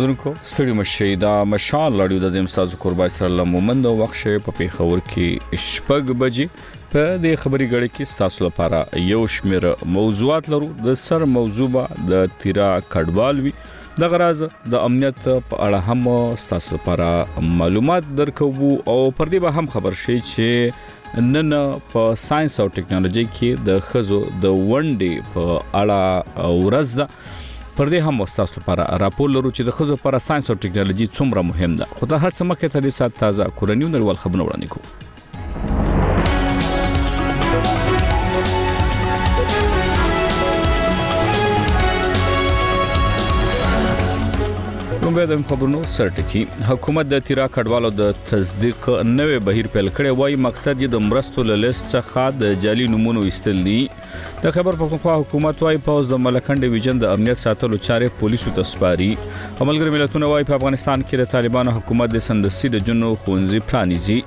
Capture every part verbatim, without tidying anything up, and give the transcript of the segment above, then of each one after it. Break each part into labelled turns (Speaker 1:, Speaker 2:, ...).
Speaker 1: اورونکو ستړي مشي دا مشال لړیو د زم استاد قربای سره مومند وخت په پیښور کې شپږ بجې په دې خبري غړي کې تاسو لپاره یو شمیر موضوعات لرو. د سر موضوع د تیرا کډوالوي د غراز د امنیت په اړه هم تاسو لپاره معلومات درکو او پر دې به هم خبر شي چې نن په ساينس او ټکنالوژي کې د خزو د ونډې په اړه ورځ ده. پر دې هم تاسو لپاره راپور لرو چې د خزو لپاره ساينس او ټکنالوژي څومره مهم ده. خو د هر څه مخکې ته د سات تازه کورنیو نړیوال خبرونه وړاندې کوو. کومه د خبرونو سرټکی حکومت د تیرا کډوالو د تصدیق نوې بهیر پیل کړي وای مقصد یې د مرستو له لیست څخه د جعلي نمونه ایستل دي. د خبر پښتونخوا حکومت وای پوز د ملکند ډیویژن د امنیت ساتلو چارې پولیسو ته سپاري. عملګر ملتونه وای په افغانستان کې د طالبانو حکومت د سندسي د جنو خونځي پلانیزي.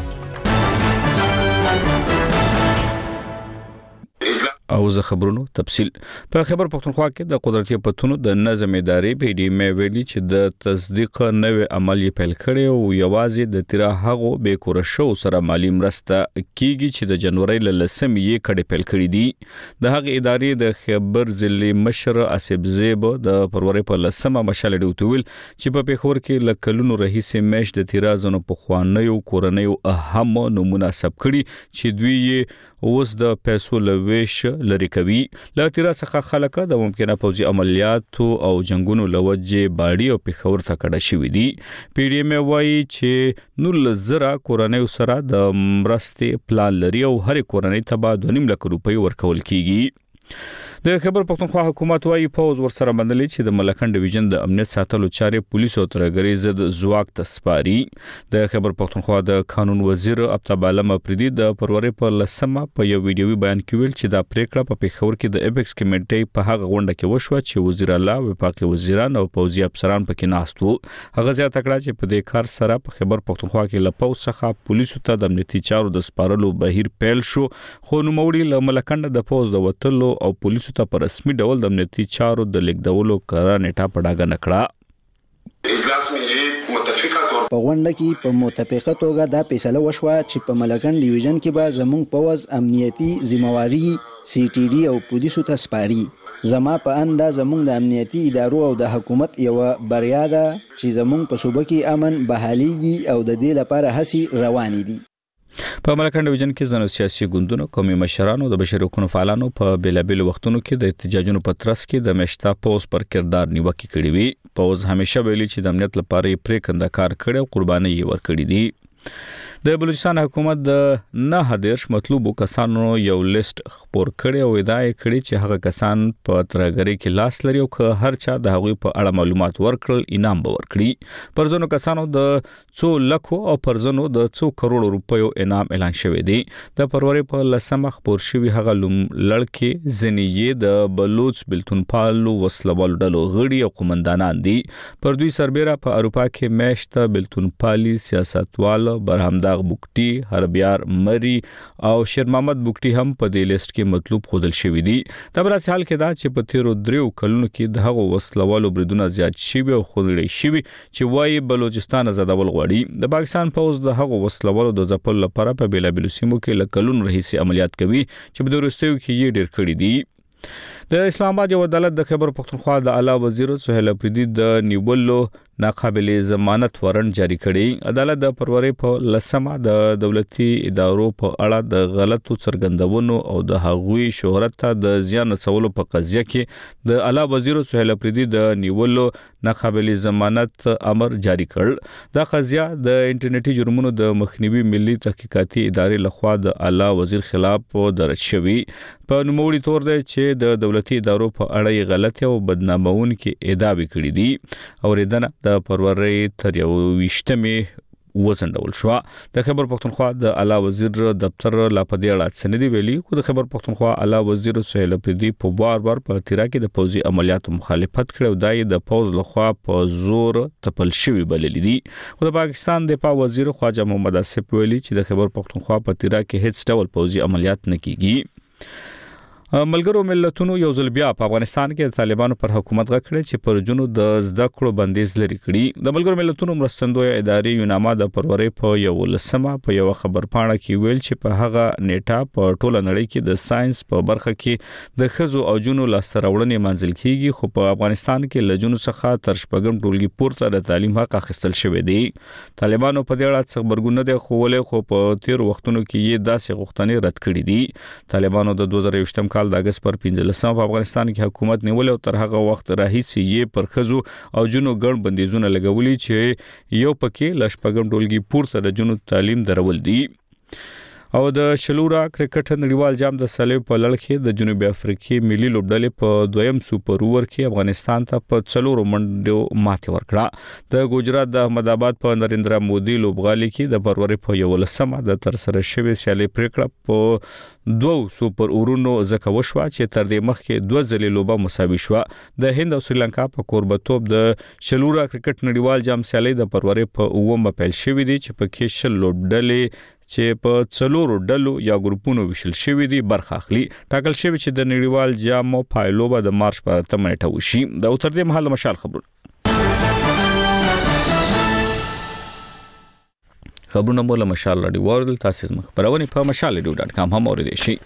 Speaker 1: او زه خبرونو تفصیل په خبر پښتونخوا کې د قدرتي پتونو د نظم ادارې په دې مې ویلي چې د تصدیق نوې عملی پیل کړي او یوازې د تیرا هغو به کور شو سره مالی مرسته کیږي چې د جنوري ل لسم یې کډه پیل کړي دي. د هغه ادارې د خبر ضلع مشر اسب زیب د پروري په لسمه مشال ډوتویل چې په پیښور کې لکلونو رئیس مېش د تیرا زونو په خوانیو کورنیو اهم نمونه سب کړي چې دوی اوس د پیسو لويش لري کوي. لا تیرا څخه خلک د ممکنه پوځي عملیات او جنگونو لوجه باډي او پیښور ته کډه شوې دي. پی ډی ایم وايي چې نور زرا کورنۍ سره د مرستې پلان لري او هر کورنۍ ته به دوه نیم لک روپۍ ورکول کیږي. د خبر پښتونخوا حکومت وايي پوز ورسره بندلې چې د ملکند ډیویژن د امنیت ساتلو چارې پولیسو ترغري زد زواک تسپاري. د خبر پښتونخوا د قانون وزیر عبدالله علم پردي د پروري په لسمه په یو ویډیوي بیان کې ویل چې دا پریکړه په پیښور کې د ایپکس کمیټې په هغه غونډه کې وشو چې وزیر الله وفاقي وزیران او پوځي افسران پکې ناست وو. هغه زیاته کړه چې په دې کار سره په خبر پښتونخوا کې لپاو څخه پولیسو ته د امنیتي چارو د سپارلو بهیر پیل شو. خو نو موړي ل ملکند د پوز د وټلو او پولیسو ته په رسمي ډول د امنیتي چارو د لیکدولو قرار نیټه پډاګه نکړه.
Speaker 2: اجلاس مې متفقه تور
Speaker 3: په غونډه کې په متفقه توګه دا فیصله وشوه چې په ملکند ډیویژن کې به زموږ پوز امنیتي ذمہواری سی ټي ډي او پولیسو ته سپاري. زما په انده زموږ د امنیتي ادارو او د حکومت یو بریا ده چې زموږ په صوبه کې امن بحاليږي او د دې لپاره هڅې روانې دي.
Speaker 1: په ملکند ډیویژن کې ځنو سیاسي ګوندونو قومي مشرانو د بشري حقوقو فعالانو په بیلابل وختونو کې د احتجاجونو په ترڅ کې د مشتا پوز پر کردار نیوکه کړې وي. پوز همیشه ویلي چې د امنیت لپاره پرې کنده کار کړي او قرباني یې ورکړي دي. د بلوچستان حکومت د نه هدیش مطلوبو کسانو یو لیست خبر کړي او ادعای کړي چې هغه کسان په ترګری کې لاس لري او که هر چا د هغوی په اړه معلومات ورکړل انعام به ورکړي. پرځونو کسانو د څو لکو او پرځونو د څو کروڑ روپیو انعام اعلان شوی دی. د پروري په لسمه خبر شوی هغه لړکې زنیې د بلوچ بلتون پالو وسلوال ډلو غړي او قومندانان دي. پر دوی سربېره په اروپا کې میشته بلتون پالي سیاستوال برهمدا بوکټي هربيار مری او شیر محمد بوکټي هم په دې لیست کې مطلوب خودل شوی دي. دا بل حال کې دا چې په تیرو دریو کلونو کې د هغو وسلوالو بریدونه زیات شوي او خودلې شوي چې وایي بلوچستان زداول غواړي. د پاکستان پوز د هغو وسلوالو د ځپل لپاره په بیلابل سیمو کې لکلون رئیسي عملیات کوي چې په دروستیو کې یې ډېر کړی دي. د اسلام آباد یو عدالت د خبر پښتونخوا د اعلی وزیر سهیل اپریدي د نیولو ناقابل ضمانت وارنټ جاری کړي. عدالت د پروري په لسمه د دولتي ادارو په اړه د غلطو څرګندونو او د هغوی شهرت ته د زیان رسولو په قضیه کې د اعلی وزیر سهیل اپریدي د نیولو ناقابل ضمانت امر جاری کړ. دا قضیه د انټرنیټي جرمونو د مخنیوي ملي تحقیقاتي ادارې لخوا د اعلی وزیر خلاف درج شوی. په نوموړي تور دی چې د دولتي ادارو په اړه غلطي او بدنامون کې ادعا وکړي دي. اوریدنه د پروري تر یو وشتمه وزندول شو. د خبر پښتونخوا د اعلی وزیر دفتر لا پدې اړه سندې ویلي کو د خبر پښتونخوا اعلی وزیر سهیل اپریدي په بار بار په تیرا کې د پوځي عملیاتو مخالفت کړو. دای د پوز لخوا په زور تپل شوی بلل دي. او د پاکستان د دفاع وزیر خواجه محمد اسف ویلي چې د خبر پښتونخوا په تیرا کې هیڅ ډول پوځي عملیات نه کیږي. ملګرو ملتونو یو ځل بیا په افغانستان کې د طالبانو پر حکومت غکړي چې پر جنو د زده کړو بندیز لري کړي. د ملګرو ملتونو مرستندوی ادارې یوناما د فروری په یو لسمه په یو خبر پاڼه کې ویل چې په هغه نیټه په ټوله نړۍ کې د ساينس په برخه کې د خزو او جنو لاسته منځل کیږي، خو په افغانستان کې لجنو څخه تر شپږم ټولګي پورته د تعلیم حق اخیستل شوی دی. طالبانو په دې اړه څه خبرګون نه دی خوولې، خو په تیر وختونو کې یې داسې غوښتنې رد کړې دي. طالبانو د دوه زره یوولسم کال د اگست پر پنځلسمه په افغانستان کې حکومت نیول او تر هغه وخت راهیسې یې پر خزو او جنو ګڼ بندیزونه لګولي چې یو پکې لشپږم ټولګي پورته د جنو تعلیم درول دي. او د شلورا کرکټ نړیوال جام د سلیو په لړ کې د جنوبي افریقای ملي لوبډلې په دویم سوپر اوور کې افغانستان ته په څلورو منډو ماتې ورکړه. د ګجرات د احمد آباد په نریندرا مودي لوبغالي کې د فروری په یولسمه د تر سره شوی سیالي پریکړه په دوه سوپر اورونو زکه وشوه چې تر دې مخکې دوه ځلې لوبه مساوي شوه. د هند او سریلانکا په کوربتوب د شلورا کرکټ نړیوال جام سیالي د فروری په اوومه پیل شوې دي چې په کې شل لوبډلې چې په څلورو ډلو یا ګروپونو وشل شوی دي برخه اخلي. ټاکل شوی چې د نړیوال جام پایلو به د مارچ په اتمه نیټه وشي. د اوتر دې مهال مشال خبرونه خبرونه مولا مشال راډیو ورل تاسو زما خبرونه په مشال ډیو ډاټ کام هم اوریدئ شي.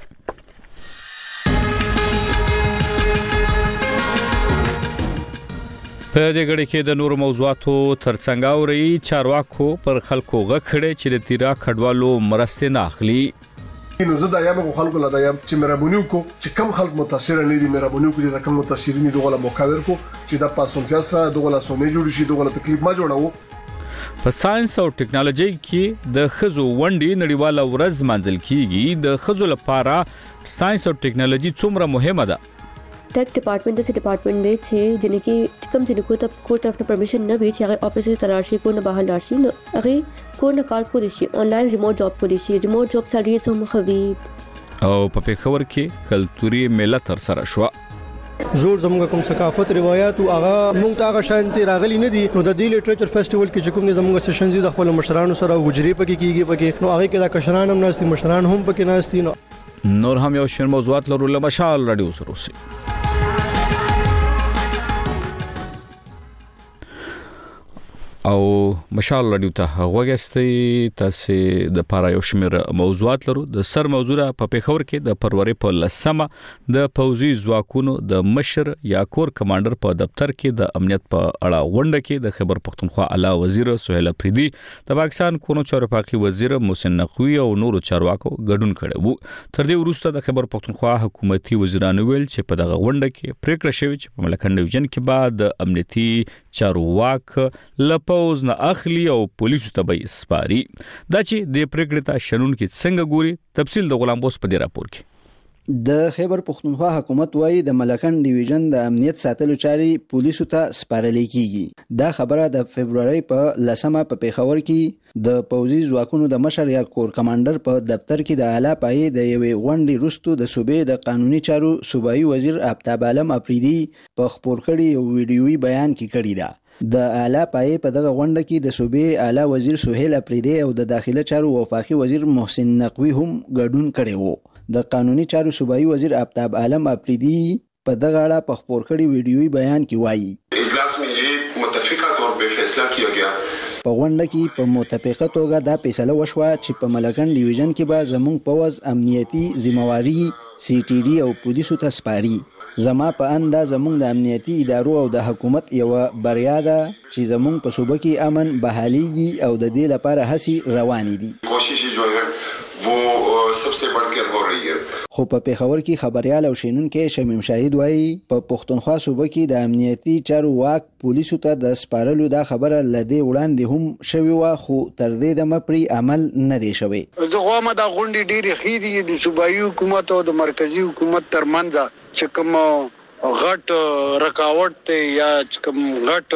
Speaker 1: په دې غړي کې د نورو موضوعاتو ترڅنګ اوري چارواکو پر خلکو غکړې چې د تیرا کډوالو مرسته نه اخلي.
Speaker 4: نو زه دا یم خلکو لا دا یم چې مهرباني وکړو چې کم خلک متاثر نه دي، مهرباني وکړو چې کم متاثرین دي دغه مقابله کو چې د پاسونتیا سره دغه سومې جوړ شي، دغه تکلیف ما جوړاو.
Speaker 1: په ساينس او ټکنالوژي کې د خزو ونډي نړیواله ورځ منځل کیږي. د خزو لپاره ساينس او ټکنالوژي څومره مهمه ده؟
Speaker 5: Tech department दसे department दे थे जिन्हें की कम से को तब को तरफ परमिशन न भी चाहिए ऑफिस से तराशी को न बाहर लाशी न अगे को न कार्ड को दिशी ऑनलाइन रिमोट जॉब को दिशी रिमोट जॉब सैलरी सम खबीब
Speaker 1: او په پیښور کې کلتوري میله تر سره شو.
Speaker 6: زور زموږ کوم ثقافت روایت او هغه مونږ ته هغه شانتي راغلي نه دي. نو د دې لټریچر فیسټیوال کې چې کوم زموږ سیشنز د خپل مشرانو سره وجري پکې کیږي پکې نو هغه کې د کشران هم ناستي مشران هم پکې ناستي. نو
Speaker 1: نور هم یو شین موضوعات لرو له مشال رادیو سره اوسئ. او مشال رادیو ته غوښتي تاسو د پاره یو شمیر موضوعات لرو. د سر موضوع په پیښور کې د فروری په لسمه د پوځي ځواکونو د مشر یا کور کمانډر په دفتر کې د امنیت په اړه ونډه کې د خیبر پختونخوا اعلی وزیر سہیل افریدي، د پاکستان کونو چارواکي وزیر محسن نقوی او نورو چارواکو ګډون کړي وو. تر دې وروسته د خیبر پختونخوا حکومتي وزیرانو ویل چې په دغه ونډه کې پریکړه شوې چې په ملکند ډیویژن کې بعد د امنیتي چارواک لپ پوز نه اخلي او پولیسو ته به سپاري. دا چې د پریکړې ته شنن کې څنګه ګوري، تفصیل د غلام بوس په دې راپور کې.
Speaker 3: د خیبر پختونخوا حکومت وايي د ملکند ډیویژن د امنیت ساتلو چاري پولیسو ته سپارل کیږي. دا خبره د فبرवरी په لسمه په پیښور کې د پوځي ځواکونو د مشر یا کور کمانډر په دفتر کې د اعلی پای د یوې غونډې وروسته د صوبې د قانوني چارو صوبایي وزیر آفتاب عالم افریدي په خبر کړي یو ویډیويي بیان کې کړی دا. د اعلی پای په دغه غونډه کې د صوبې اعلی وزیر سہیل افریدي او د داخله چارو وفاقي وزیر محسن نقوی هم ګډون کړي وو. د قانوني چارو صوبایي وزیر آفتاب عالم افریدي په دغه اړه په خبر کړي ویډیويي بیان کې وایي
Speaker 2: اجلاس में ये متفقه طور पे फैसला किया गया.
Speaker 3: په غونډه کې په متفقه توګه دا فیصله وشوه چې په ملکند ډیویژن کې به زموږ پوز امنیتي ذمہواری سی ټي ډي او پولیسو ته سپاري. زما په انده زموږ د امنیتي ادارو او د حکومت یو بریا ده چې زموږ په صوبه کې امن بحاليږي او د دې لپاره هڅې روانې دي.
Speaker 2: کوشش جو ہے वो सबसे बढ़कर हो रही है.
Speaker 3: خو په پیښور کې خبريال او شینونکو شمیم شاهد وایي په پښتونخوا صوبه کې د امنیتي چارو واک پولیسو ته د سپارلو دا خبره لدی وړاندې هم شوی و، خو تر دې د مپری عمل نه دی شوی.
Speaker 7: زغه ما د غونډې ډېری خېدي د صوبایي حکومت او د مرکزی حکومت ترمنځ چې کوم غټ رکاوټ ته یا کوم غټ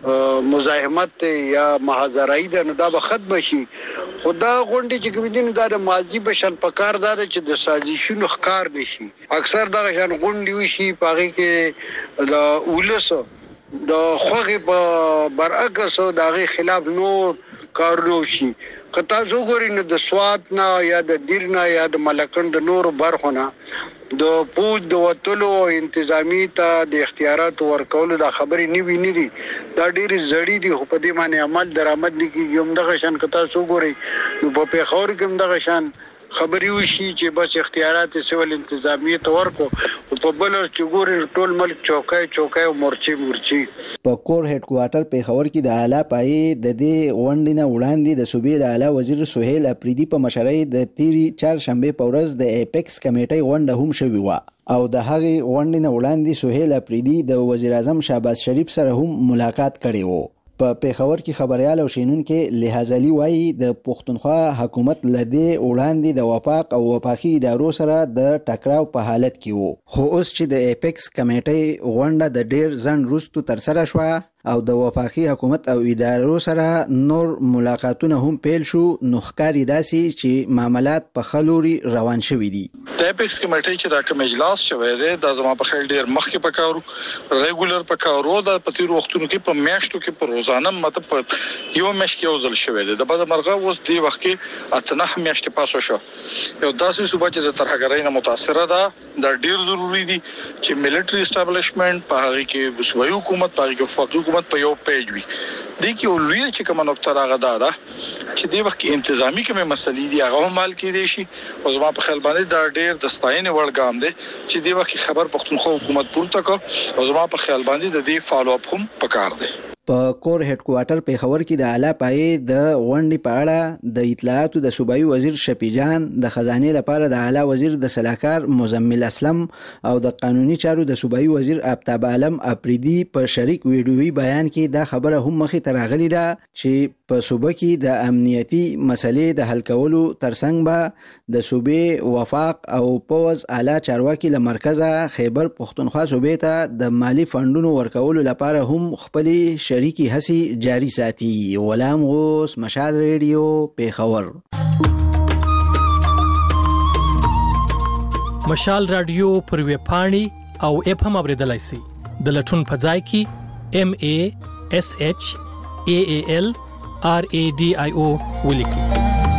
Speaker 7: مزاحمت ته یا محاذرای ده نو دا به ختم شي. خدا غونډې چې کوم دین دا د ماضي بشن پکار دا چې د سازشونو ښکار نشي. اکثر دا شان غونډې وشي پاره کې د اولس د خوغه په برعکس او دغه خلاف نور کارونه شي. کتا زه ګورې نه د سوات نه یا د دیر نه یا د ملکند نور برخونه د پوج د وټلو انتظامی ته د اختیارات ورکول د خبرې نیوي نه دي. دا ډېری زړی دي خو په دې باندې عمل درآمد نه کیږي. هم دغه شان کتا سو ګوري نو په پیښور کې هم دغه شان خبري وشي چې بس اختیارات سیول انتظامی ته ورکو او په بل چې ګوري ټول ملک چوکای چوکای او مورچي مورچي.
Speaker 3: په کور هډ کوارټر پیښور کې د اعلی پای د دې وندینه وړاندې د صوبې د اعلی وزیر سہیل اپریدي په مشرۍ د تیری چهارشنبه په ورځ د ایپکس کمیټې غونډه هم شوې و او د هغې وندینه وړاندې سہیل اپریدي د وزیر اعظم شهباز شریف سره هم ملاقات کړی و. په پیښور کې خبريال او شینونکو لحاظلی وایي د پښتونخوا حکومت لدې وړاندې د وفاق او وفاقي ادارو سره د ټکراو په حالت کې وو. خو اوس چې د ایپکس کمیټې غونډه د ډیر ځنډ وروسته ترسره شوه او د وفاقي حکومت او ادارو سره نور ملاقاتونه هم پیل شو نو ښکاري داسې چې معاملات په خلوري روان شوي دي.
Speaker 8: د ایپکس کمیټې چې دا کوم اجلاس شوی دی دا زما په خیال ډیر مخکې پکارو ریګولر پکارو د پتیر وختونو کې په میاشتو کې په روزانه مطلب یو میاشت کې وزل شوی دی. د بده مرغه اوس دی وخت کې اتنه میاشتې پاسو شو. یو داسې صوبه چې د ترهګرۍ نه متاثره ده دا ډیر ضروری دي چې ملټری اسټابلیشمنت په هغه کې صوبایي حکومت په هغه کې وفاقي حکومت په یو پیج وي. د کی اولوی چې کوم نقطه راغدا ده چې دی وخت انتظامی کومه مسلې دي هغه مال کې دي شي او زما په خیال باندې دا ډیر د ستاینې وړ ګام دی چې دی وخت خبر پښتونخوا حکومت پورته کو او زما په خیال باندې د دې فالو اپ هم پکار دی.
Speaker 3: په کور هډ کوارټر پیښور کې د اعلی پای د غونډې په اړه د اطلاعاتو د صوبایي وزیر شفیع جان د خزانه لپاره د اعلی وزیر د سلاکار مزمل اسلم او د قانوني چارو د صوبایي وزیر آفتاب عالم اپریدي په شریک ویډیوي بیان کې دا خبره هم مخې ته راغلې ده چې په صوبه کې د امنیتي مسلې د حل کولو ترڅنګ به د صوبې وفاق او پوز اعلی چارواکي له مرکزه خیبر پښتونخوا صوبې ته د مالی فندونو ورکولو لپاره هم خپل شریکی هڅې جاری ساتي. غلام غوث، مشال ریډیو، پیښور.
Speaker 9: مشال رادیو پر ویب پاڼې او اپ هم اوریدلای شئ. د لټون په ځای کې ام ای اس ایچ ای ای ال آر ای ډي آی او ولیکئ.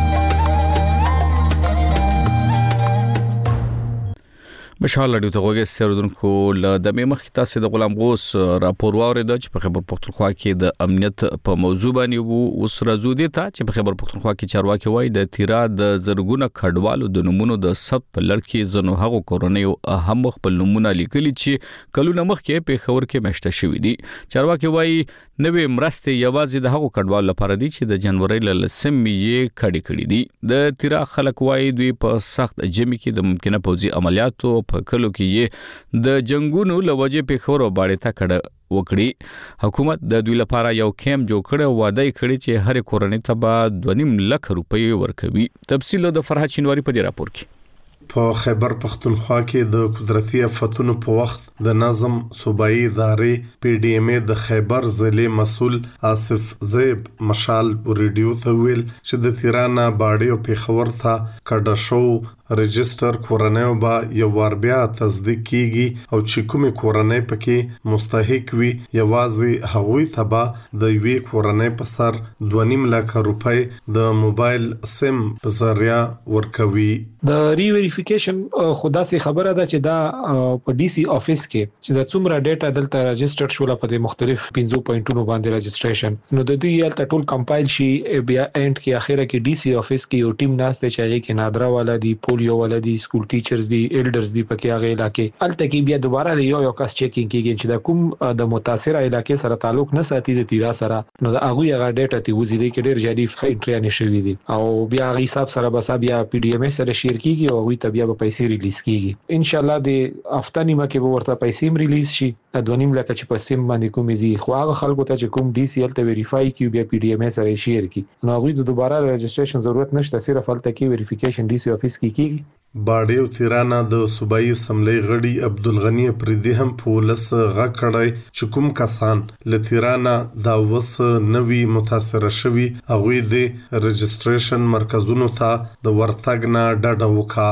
Speaker 1: مشال رادیو ته غوږی ستوردونکو ل د مخ تاسو د غلام غوث راپور واورید چې په خبر پښتونخوا کې د امنیت په موضوع باندې وو. اوس راځو دي ته چې په خبر پښتونخوا کې چارواکي وایي د تیرا د زرګونه کډوالو د نمونه د سب په لړ کې زنو هغو کورنیو هم خپل نمونه لیکلي چې کلونه مخکې په خبر کې مشته شوې دي. چارواکي وایي نوې مرستې یوازې د هغو کډوالو لپاره دي چې د جنوري ل لسمې یې کړي کړي دي. د تیرا خلک وایي دوی په سخت جمی کې د ممکنه پوځي عملیاتو په کلو کې یې د جنگونو لوجې په خورو باندې تا کړه وکړي. حکومت د دوی لپاره یو کیمپ جوړ کړ، وعده کړی چې هر کورنۍ ته به دوه نیم لک روپۍ ورکوي. تفصیل د فرحت شینواری په دې راپور کې.
Speaker 10: په خیبر پښتونخوا کې د قدرتي آفتونو په وخت د نظم صوبایي ادارې پی ډی ایم ای د خیبر ضلع مسؤل آصف زیب مشال ریډیو ته ویل چې د تیرانه باډي او پیښور ته کډه شو رجستر کورنۍ با یو وار بیا تصدیق کیږي او چې کومې کورنۍ پکې مستحق وي یوازې هغوی ته به د یوې کورنۍ په سر دوه نیم لک روپۍ د موبایل سیم په ذریعہ ورکوي.
Speaker 11: د ری ویریفیکیشن خدا سي خبره ده چې دا په ډي سي افیس کې چې د څومره ډیټا دلته رجستر شول په د مختلف پنځو پوینټونو باندې رجستریشن نو د دې یالته ټول کمپایل شي بیا اند کې اخیره کې ډي سي افیس کې یو ټیم ناشته چې هغه کې نادرا والا دی یو ولدي سکول ټیچرز دی ایلډرز دی پکې هغه علاقې الته کې بیا دوباره یو یو کس چیکینګ کیږي چې دا کوم د متاثره علاقې سره تعلق نه ساتي د تیرا سره نو دا هغه هغه ډیټا تی وزي دی کې ډیر جدي انټری نه شوی دی او بیا هغه حساب سره بس بیا پی ډی ام سره شیر کیږي او هغه ته بیا به پیسې ریلیز کیږي. ان شاء الله د هفته نیمه کې به ورته پیسې ریلیز شي د دوه نیم لک چې په سیم باندې کومې زی خو هغه خلکو ته چې کوم ډي سی ال ته ویریفای کیو بیا پی ډی ام سره شیر کی نو هغه د دوباره رجستریشن ضرورت نشته، صرف الته کې ویریفیکیشن ډي سی افیس کې کیږي.
Speaker 10: باډي او تیرانه د صوبایي اسمبلی غړي عبدالغنی اپریدي هم پولیس غا کړای چې کوم کسان ل تیرانه دا وس نوي متاثر شوي هغه د رجستریشن مرکزونو ته د ورتګ نه ډډه وکړه.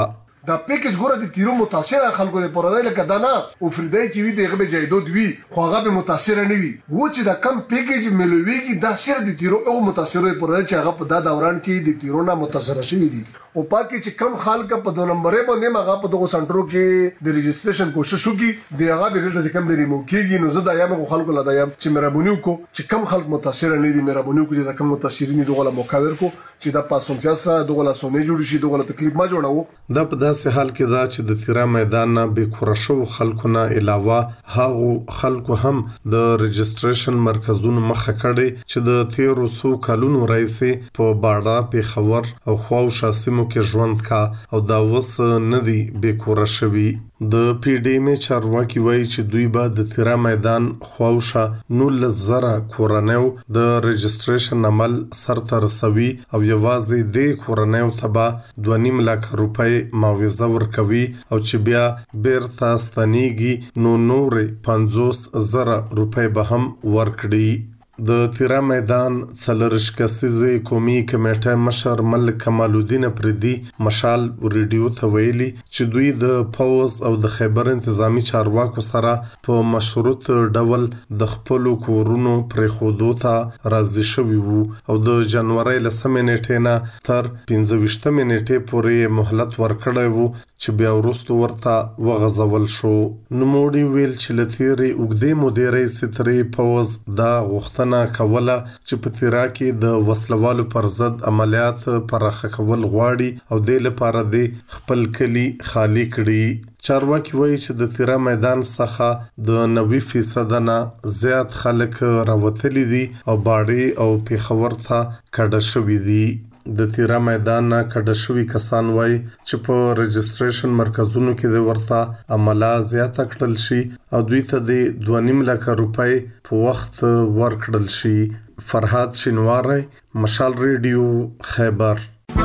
Speaker 4: دا پیکیج ګوره د تیرو متاثر خلکو د پردای لکه دانا او فریدای چې وی دغه به جایدود وی خو هغه به متاثر نه وي و چې دا کم پیکیج ملويږي دا سر د تیرو او متاثر پردای چې هغه په دا دوران کې د تیرو نه متاثر شوی دي او پاکي چې کم خلک په دوه نمبرې باندې هغه په دغه سنټرو کې د ریجستریشن کوشش وکړي دی هغه به د کم لري مو کېږي نو زه دا یم خلکو لا دا یم چې مهرباني وکړو چې کم خلک متاثر نه دي مهرباني وکړو چې دا کم متاثرین دغه مقاور کو چې دا پاسونچا سره دغه سومې جوړ شي دغه تکلیف ما جوړاو
Speaker 10: دا په داسې حال کې دا چې د تیرا میدان نه به کورشو خلکو نه علاوه هغه خلکو هم د ریجستریشن مرکزونو مخه کړي چې د تیرو سو کلونو راځي په باډا په خبر او خواو شاسمو کې ژوند کا او دا وس ندي به کورشوي د پی ډی ایم چارواکي وایي چې دوی به د تیرا میدان خواوشه نول زره کورنیو د ریجستریشن عمل سر ته رسوي او یوازې د کورنیو تبا دوه نیم لک روپۍ معاوضه ورکوي او چې بیا بیرته ستنیږي نو نور پنځوس زره روپۍ به هم ورکړي د تیرا میدان څلرش کسیزه قومي کمیټه مشر ملک کمال الدین پردي مشال ریډیو ته ویلي چې دوی د پاوز او د خیبر انتظامی چارواکو سره په مشروط ډول د خپل کورونو پر خودو ته راضي شوي وو او د جنوري لسمه نیټه نه تر پنځه نیټه پورې مهلت ورکړی وو چې بیا ورستو ورته وغځول شو نو موډي ویل چې لتيري وګدې مدیرې ستري پاوز دا غوښتنه کوله چې په تیرا کې د وسلوالو پر ضد عملیات پراخه کول غواړي او د لپاره د خپل کلی خالی کړي چارواکي وایي چې د تیرا میدان څخه د نوي فیصد نه زیات خلک راوتلي دي او باړي او پیښور ته کډه شوي دي د تیرا میدان نه کډه شوي کسان وایي چې په ریجستریشن مرکزونو کې د ورته عمله زیاته کړل شي او دوی ته د دوه نیم لک روپۍ په وخت ورکړل شي فرهاد شینواری مشال ریډیو خیبر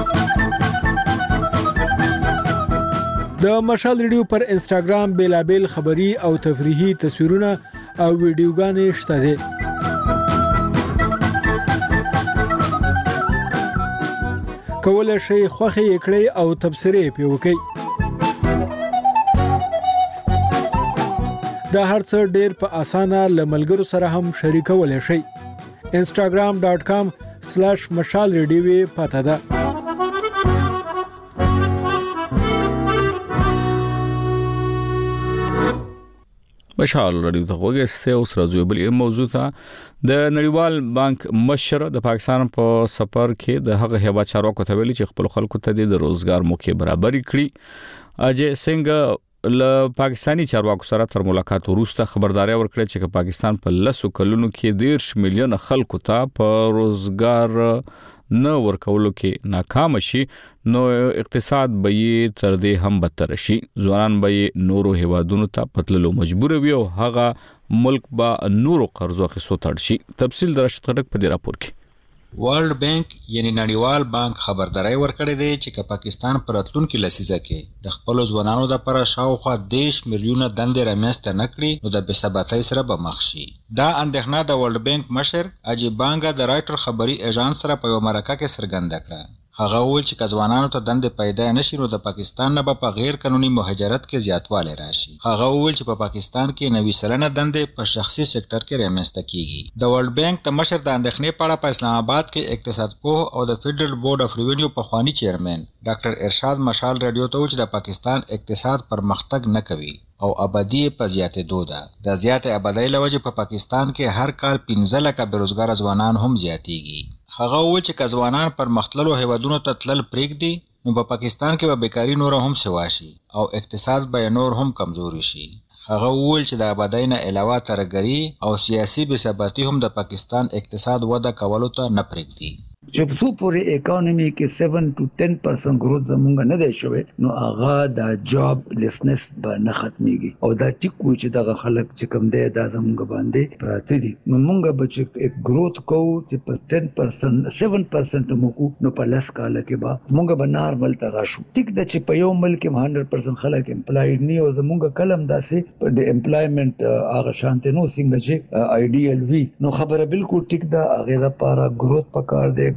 Speaker 12: د مشال ریډیو پر انستګرام بیلابل خبری او تفریحي تصویرونه او ویډیوګانې شته دي کولای شي خوخي کړئ او تبصره پې وکړئ دا هرڅه ډېر په اسانه لملګرو سره هم شریکولای شئ instagram dot com slash mashal radio پته ده
Speaker 1: مشال رادیو ته وګورئ اوس راځو بل موضوع ته د نړیوال بانک مشر د پاکستان په سفر کې د هغه هیواد چارواکو ته ویلي چې خپل خلکو ته د روزګار موقع برابر کړي اجي سنگ ل پاکستانی چارواکو سره تر ملاقات وروسته خبرداري ورکړه چې پاکستان په لسو کلونو کې دیرش میلیون خلکو ته په روزګار نه ورکولو کې ناکام شي نو اقتصاد به یې تر دې هم بدتر شي ځوانان به یې نورو هیوادونو ته پتللو مجبور وي او هغه ملک به نورو قرضو اخیستو تړ شي تفصیل درشت خټک په دې راپور کې
Speaker 13: ورلد بانک یعنی نړیوال بانک خبرداري ورکړې ده چې پاکستان پر راتلونکي لسیزه کې د خپل ځوانانو لپاره شاوخوا دیش میلیونه دندې رامنځته نکړي نو د بې ثباتۍ سره به مخ شي دا اندېښنه د ورلد بانک مشر اجي بانګا د رائټر خبري ایجنس سره په یو مرکه کې څرګنده کړه هغه وویل چې ځوانانو ته دندې پیدا نشي نو د پاکستان نه په غیر قانوني مهاجرت کې زیاتوالی راشي هغه وویل چې په پاکستان کې نوي سلنه دندې په شخصي سکتور کې رامنځته کیږي د ورلد بانک د مشر د اندېښنې په اړه په اسلام آباد کې اقتصاد پوه او د فدرل بورډ اف ریوینیو په خواني چیرمن ډاکټر ارشاد مشال رادیو ته چې د پاکستان اقتصاد پرمختګ نه کوي او آبادی په زیاتېدو ده د زیاتې آبادی لوجه په پاکستان کې هر کال پنځه لکه بیروزګار ځوانان هم زیاتېږي هغه وویل چې ځوانان پر مختللو هیوادونو ته تلل پرېږدي نو په پاکستان کې به بیکاری نور هم سوا شي او اقتصاد به نور هم کمزوري شي هغه وویل چې د آبادی نه علاوه ترهګري او سیاسي بې ثباتي هم د پاکستان اقتصاد وده کولو ته نه پرېږدي
Speaker 14: چې څو پورې اکانومي کې سیون ټو ټن پرسنټ گروث زمونږ نه دی شوی نو هغه د جاب لیسنس به نه ختميږي او دا ټیک و چې دغه خلک چې کم دی دا زمونږ باندې پراته دي نو مونږ به چې گروث کوو چې په ټن پرسنټ سیون پرسنټ مو کو نو په لاس کال کې به مونږ به نارمل ته راشو ټیک د چې په یو ملک کې هنډرډ پرسنټ خلک امپلایډ نه او زمونږ کلم داسې په د امپلایمنت هغه شانته نو څنګه چې آیډیل وی نو خبره بالکل ټیک دا هغه لپاره گروث پکار دی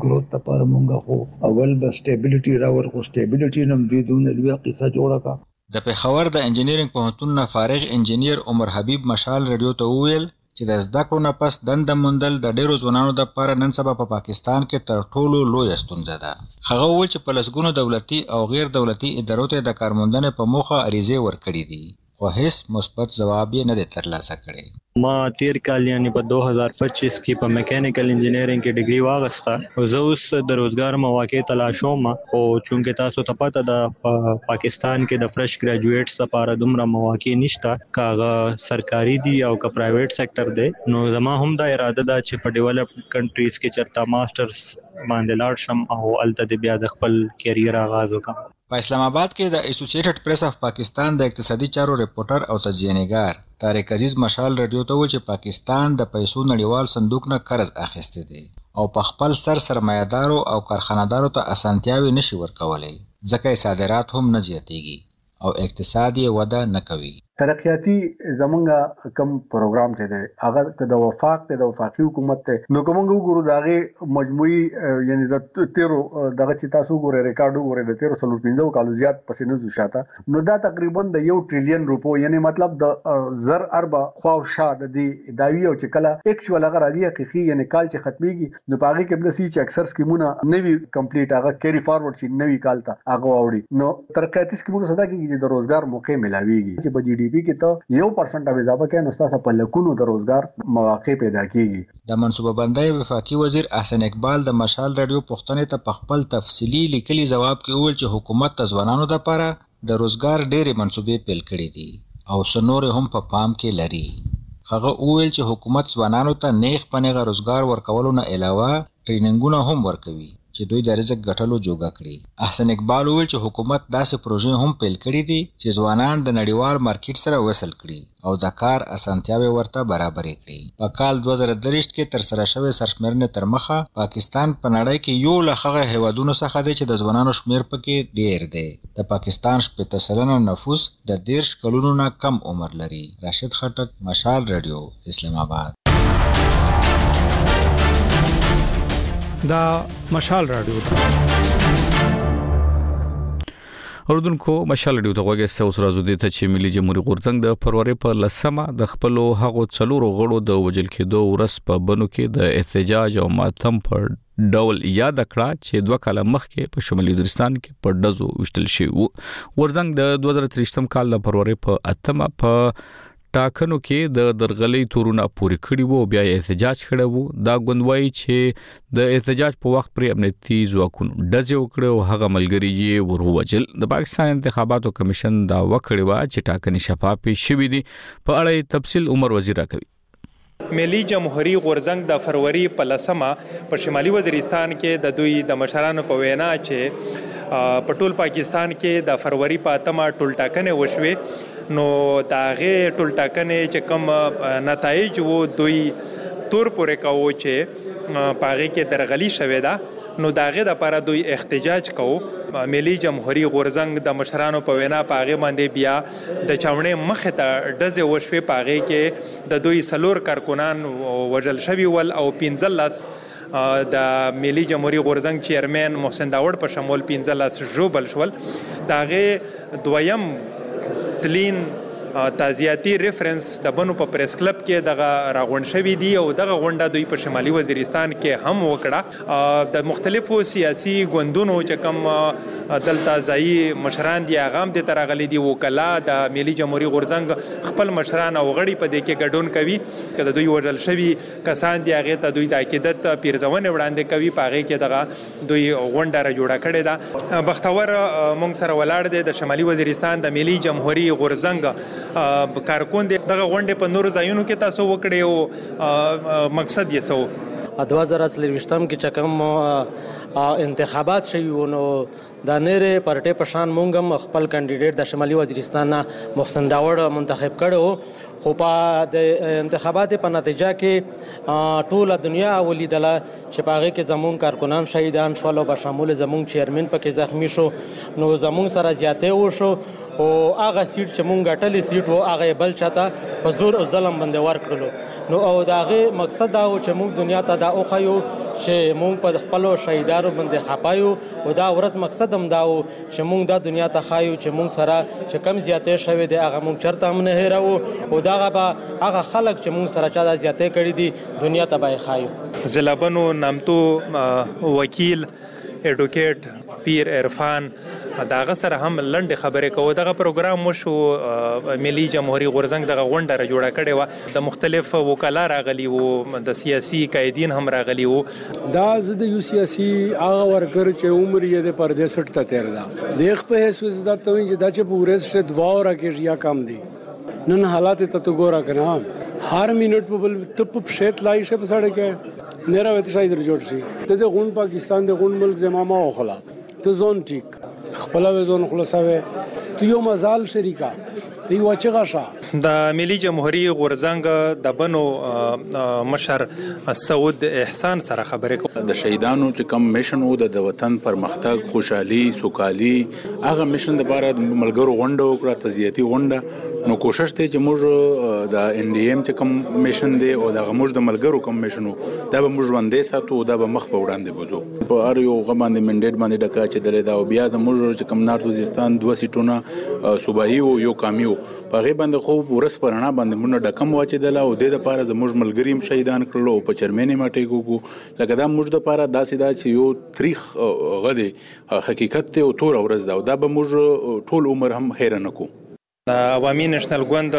Speaker 14: ګروث لپاره مونږ خو اول به stability راور خو stability نم دوی دون لوي قصه جوړه کا.
Speaker 13: د پیښور د انجینرینګ پوهنتون نه فارغ انجینیر عمر حبیب مشال رادیو ته وویل چې د زده کړو نه پس دنده موندل د ډیرو ځوانانو لپاره نن سبا په پاکستان کې تر ټولو لویه ستونزه ده. هغه وویل چې په لسګونو دولتي او غیر دولتي ادارو ته د کارموندنې په موخه عریضې ورکړي دي خو هیڅ مثبت ځواب یې نه دی ترلاسه کړی.
Speaker 15: ما تیر کال یعنی په دو هزار پچیس کې په میکانیکل انجینرینګ کې ډیګري واغسته او زه اوس د روزګار مواقع تلاشوم خو چونکه تاسو ته پته ده پاکستان کې د فرش ګریجویټس لپاره دومره مواقع نشته کاغه سرکاري دي او که پرایویټ سېکټر دی نو زما هم دا اراده ده چې په ډیولپډ کنټریز کې چرته ماسترز باندې لاړ شم او الته بیا د خپل کیریر آغاز وکړم.
Speaker 13: په اسلام آباد کې د اسوسییټډ پریس اف پاکستان د اقتصادي چارو ریپورټر او تجزیه‌نګار طارق عزیز مشال رادیو ته و چې پاکستان د پیسو نړیوال صندوق نه قرض اخیستی دی او په خپل سر سرمایه‌دارو او کارخانه‌دارو ته اسانتیاوي نشي ورکولای ځکه صادرات هم نه زیاتېږي او اقتصادي وده نه کوي.
Speaker 16: ترقیاتی زمونږه کم پروګرام چې دی هغه که د وفاق ته د وفاقي حکومت ته نو کومه وګورو داغه مجموعي یعنی د تیرو دغه چې تاسو ګورئ ریکارډ وګورئ د تیرو سلو پنځو کالو زیات پسې نه زوشاته نو دا تقریبا د یو ټریلیون روپو یعنی مطلب د زر اربع خواوشا د دې داوی او چې کله اکچوال هغه راځي حقيقي یعنی کال چې ختميږي نو پاغي کې بل سي چې اکثر سکیمونه نوی کمپلیټ هغه کیری فارورډ شي نوی کال ته هغه وړي نو ترقیاتی سکیمونه صدا کېږي چې د روزګار موقع ملاويږي چې په جی ډي پی کې ته یو پرسنټ او اضافه کوي نو تاسو په لکونو د روزګار مواقع پیدا کیږي.
Speaker 13: د منصوبه بندۍ وفاقي وزیر احسن اقبال د مشال رادیو پوښتنې ته په خپل تفصیلی لیکلي ځواب کې وویل چې حکومت د ځوانانو لپاره د روزګار ډېرې منصوبې پیل کړې دي او څنور هم په پام کې لري. هغه وویل چې حکومت ځوانانو ته نیغ پنیغه روزګار ورکولو نه علاوه ټریننګونه هم ورکوي چې دوی د رزق ګټلو جوګه کړي. احسن اقبال وویل چې حکومت داسې پروژې هم پیل کړي دي چې ځوانان د نړیوال مارکیټ سره وصل کړي او د کار اسانتیاوې ورته برابرې کړي. په کال دوه زره درویشت کې تر سره شوې سرشمېرنې تر مخه پاکستان په نړۍ کې یو له هغه هیوادونو څخه دی چې د ځوانانو شمېر پکې ډېر دی. د پاکستان شپېته سلنه نفوس د دېرش کلونو نه کم عمر لري. راشد خټک، مشال رادیو، اسلام آباد.
Speaker 12: دا مشال رادیو
Speaker 1: اردوونکو مشال رادیو ته وګورئ اوس راځو د ته چې ملي جمهوریت غورځنګ د فروری په لسمه د خپل هغو څلورو غړو د وجل کېدو ورس په بنو کې د احتجاج او ماتم پر ډول یاد کړه چې دوه کاله مخکې په شمالي وزیرستان کې په ډزو وشتل شوی وو. غورځنګ د دوه زره تریشتم کال د فروری په اتمه په ټاکنو کې د درغلۍ تورونه پوری کړی وو بیا احتجاج کړی وو. دا غوندوي چې د احتجاج په وخت پر امنیتي ځواکونو ډزې وکړي او هغه ملګری یې وروجل. د پاکستان انتخاباتو کمیشن دا وکړی و چې ټاکنې شفافې شوې دي. په اړه تفصیل عمر وزیر راکوي.
Speaker 17: ملي جمهوریت غورځنګ د فروری په لسمه په شمالي وزیرستان کې د دوی د مشرانو په وینا چې په ټول پاکستان کې د فروری په اتمه ټول ټاکنې وشوي نو داغه ټول ټاکنې چې کوم نتایج وو دوی تور پورې کاوه چې پاغه کې درغلي شوې ده نو داغه د لپاره دوی احتجاج کوو. ملي جمهوریت غورځنګ د مشرانو په وینا پاغه باندې بیا د چاونې مخ ته ډزې وشوي. پاغه کې د دوی سلور کارکونان وژل شوي ول او پنځلس د ملي جمهوریت غورځنګ چیرمن محسن داوود په شمول پنځلس ژوبل شول. داغه دویم تلین تازیاتی ریفرنس د بنو په پریس کلب کې دغه راغونډ شوی دی او دغه غونډه دوی په شمالي وزیرستان کې هم وکړه. د مختلفو سیاسي ګوندونو چې کوم دلته ځایي مشران دي هغه هم د ترغلي دي وکلا د ملي جمهوریت غورځنګ خپل مشران او غړي په دې کې ګډون کوي چې د دوی وژل شوی کسان دي هغه ته دوی د عقیدت پیرزونه وړاندې کوي. په هغه کې دغه دوی غونډه را جوړه کړې ده. بختور مونږ سره ولاړ دي د شمالي وزیرستان د ملي جمهوریت غورځنګ کارکون دي. دغه غونډه په نورو ځایونو کې تاسو وکړې او مقصد یې څه
Speaker 18: دوه زره څلوېښتم کې چې کوم انتخابات شوي نو د نړۍ پارټۍ په شان مونږ هم خپل کاندیدټ د شمالي وزیرستان نه محسن داوود منتخب کړو خو په د انتخاباتو په نتیجه کې ټوله دنیا ولیدله چې په هغه کې زموږ کارکنان شهیدان شول او په شمول زموږ چیرمن پکې زخمی شو نو زموږ سره زیاتې وشو او هغه سیټ چې مونږ ګټلې سیټ وو هغه بل چاته په زور او ظلم باندې ورکړلو نو او دا هغه مقصد دا و چې موږ دنیا ته دا اوخیو چې مونږ په خپل شهیدانو باندې خپایو او دا ورځ مقصد هم دا و چې مونږ د دنیا ته خایو چې مونږ سره چې کم زیاتې شوی دی هغه مونږ چرته هم نه هیرو او دا هغه خلک چې مونږ سره چا د زیاتې کړي دي دنیا ته به خایو.
Speaker 17: زلابنو نامتو وکیل اډوکیټ پیر عرفان داغه سره هم لنډ خبرې کوو. دغه پروګرام مو شو ملي جمهوریت غورزنګ دغه غونډه را جوړه کړې و د مختلف وکلا راغلي وو د سیاسي قائدین هم راغلي وو.
Speaker 12: دا زه د یو سیاسي هغه ورکر چې عمر یې د پردې سټ ته تیر دا دیخ په هیڅ وزدا ته چې دا چې پورې ست دوا راکې یا کم دي نن حالات ته تو ګورا کنه هر منټ په بل تپ شیت لای شه په سړک کې نره وته شای در جوړ شي ته د غون پاکستان د غون ملک زمامه او خلا ته زون ټیک خپل وزون خلاصوي ته یو مزال شریکا ته یو چغاشا.
Speaker 17: د ملي جمهوریت غورزنګ د بنو مشر سعود احسان سره خبرې کوم.
Speaker 19: د شهیدانو چې کم میشن وو د وطن پرمختګ خوشحالي سوکالي هغه میشن د بار ملګرو غونډه وکړه تزیاتی غونډه نو کوشش ته چې موږ د ان ډي ایم چې کم میشن دی او د موږ د ملګرو کم میشن دا به موږ وړاندې ساتو دا به مخ په وړاندې بوزو په اړ یو غباندې منډیټ باندې ډکا چې درې دا بیا د موږ چې کم نارت وزیرستان دوه سیټونه صوبایي او یو کامیو په غي باندې خو ورس پرانا باندې مونږ ډکم واچیدل او د لپاره د موږ ملګریم شهیدان کړلو په چرمنې ماټې کوکو لکه دا موږ د لپاره داسې دا چې یو تاریخ غدي حقیقت ته او تور ورځ دا دا به موږ ټول عمر هم حیران کو.
Speaker 17: عوامي نېشنل ګوند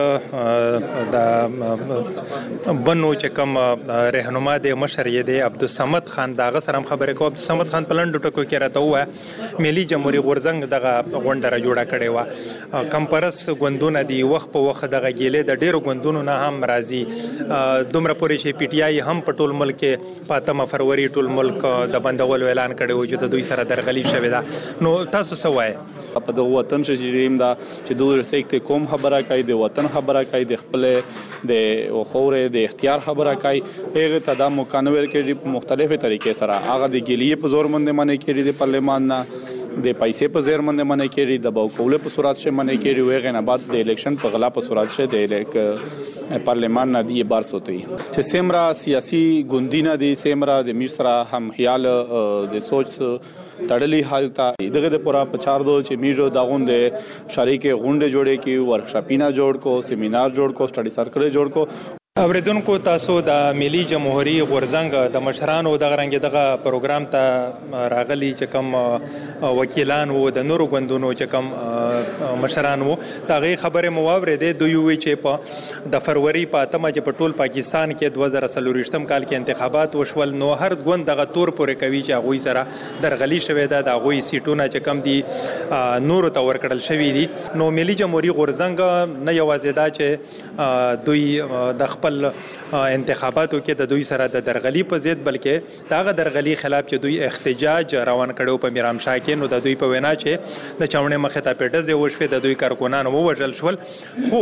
Speaker 17: د بنو چې کوم رهنما دی مشر یې دی عبدالصمد خان داغه سره خبرې کوم. عبدالصمد خان په لنډو ټکو کې راته وویل ملي جمهوریت غورزنګ دغه غونډه را جوړه کړې وه کمپرس ګوندونه دي وخت په وخت دغه ګیلې د ډیرو ګوندونو نه هم راځي دومره پورې چې پی ټی آی هم په ټول ملک کې په اتمه فروری ټول ملک د بندولو اعلان کړی و چې د دوی سره درغلي شوې ده. نو تاسو څه وایي
Speaker 20: په دغه وطن شجریم دا چې دوی سیکت کوم خبره کوي د وطن خبره کوي د خپل د خوره د اختیار خبره کوي هغه ته د مکانور کې په مختلفه طریقې سره هغه د ګلیه په زور باندې منې کېږي د پارلمان نه د پیسې په زیر باندې منې کېږي د باوکوله په صورت شه منې کېږي وغه نه بعد د الیکشن په غلا په صورت شه د الیک پارلمان نه دی بار سوتي چې سیمرا سیاسي ګوندینه دي سیمرا د میر سره هم خیال د سوچ تړلی حالت دغه د پورا پچار دو چې میرو داغون د شریک غونډه جوړې کی ورکشاپینا جوړ کو سیمینار جوړ کو سټڈی سرکل جوړ کو.
Speaker 17: اوریدونکو تاسو د ملي جمهوریت غورزنګ د مشرانو دغه رنګ دغه پروګرام ته راغلي چې کوم وکیلان وو د نورو غوندونو چې کوم مشران وو تاغي خبره مو واورېده دوی وی چې په د فروری په اتمه چې په ټول پاکستان کې دوه زره څلورم کال کې انتخابات وشول نو هر غوند دغه تور پورې کوي چې هغه سره درغلي شوې ده د هغه سیټونه چې کم دي نورو ته ورکړل شوې دي. نو ملي جمهوریت غورزنګ نه یوازې دا چې دوی د خپل انتخاباتو کې د دوی سره د درغلي په ضد بلکې داغه درغلي خلاف چې دوی احتجاج روان کړو په میرام شاه کې نو د دوی په وینا چې د چاونې مخه ته پیټه وشوي د دوی کارکونان ووژل شول خو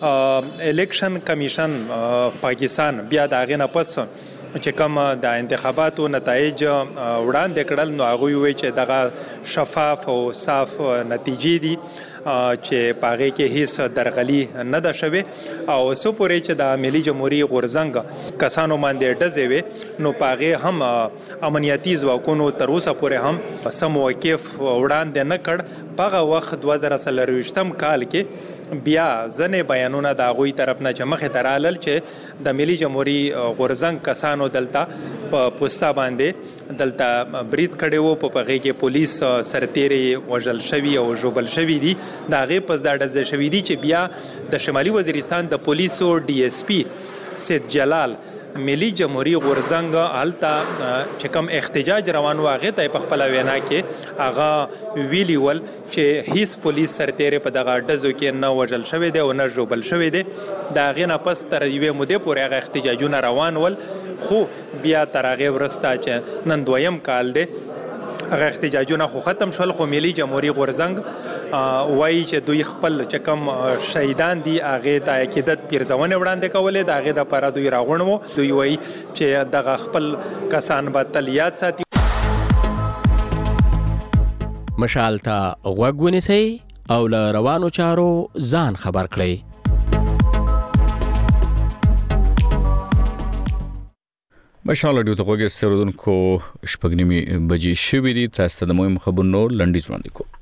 Speaker 17: الیکشن کمیشن پاکستان بیا داغه نه پس چې کوم د انتخاباتو نتایج وړاندې کړل نو هغه وی چې دغه شفاف او صاف نتیجې دي چې پاغه کې هیڅ درغلي نه ده شوی او سو پورې چې د ملي جمهوریت غورزنګ کسانو باندې ډزې وي نو پاغه هم امنیتي ځواکونو تر اوسه پورې هم سم موقف وړاندې نه کړ. پاغه وخت دوه زره څلرويشتم کال کې بیا ځنې بیانونه د هغوی طرف نه چې مخې ته رالل چې د ملي جمهوریت غورزنګ کسانو دلته په پوستا باندې دلته برید کړی وو په هغې کې پولیس سرتیرې وژل شوي او ژوبل شوي دي د هغې پس دا ډزې شوي دي چې بیا د شمالي وزیرستان د پولیسو ډي اس پي سید جلال ملي جمهوریت غورزنګ هلته چې کوم احتجاج روان و هغې ته یې په خپله وینا کې هغه ویلي ول چې هیڅ پولیس سرتیرې په دغه ډزو کې نه وژل شوی دی او نه ژوبل شوی دی. د هغې نه پس تر یوې مودې پورې هغه احتجاجونه روان ول خو بیا تر هغې وروسته چې نن دویم کال دی هغه احتجاجونه خو ختم شول خو ملي جمهوریت غورزنګ وایي چې دوی خپل چې کوم شهیدان دي هغې ته عقیدت پیرزونې وړاندې کولې د هغې دپاره دوی راغونډ وو دوی وایي چې دغه خپل کسان به تل یاد ساتي.
Speaker 21: مشال ته غوږ ونیسئ او له روانو چارو ځان خبر کړئ.
Speaker 1: مشال رادیو ته غوږی ستوردونکو شپږ نیمې بجې شوې دي. تاسو ته د مهم خبرونو لنډیز وړاندې کوم.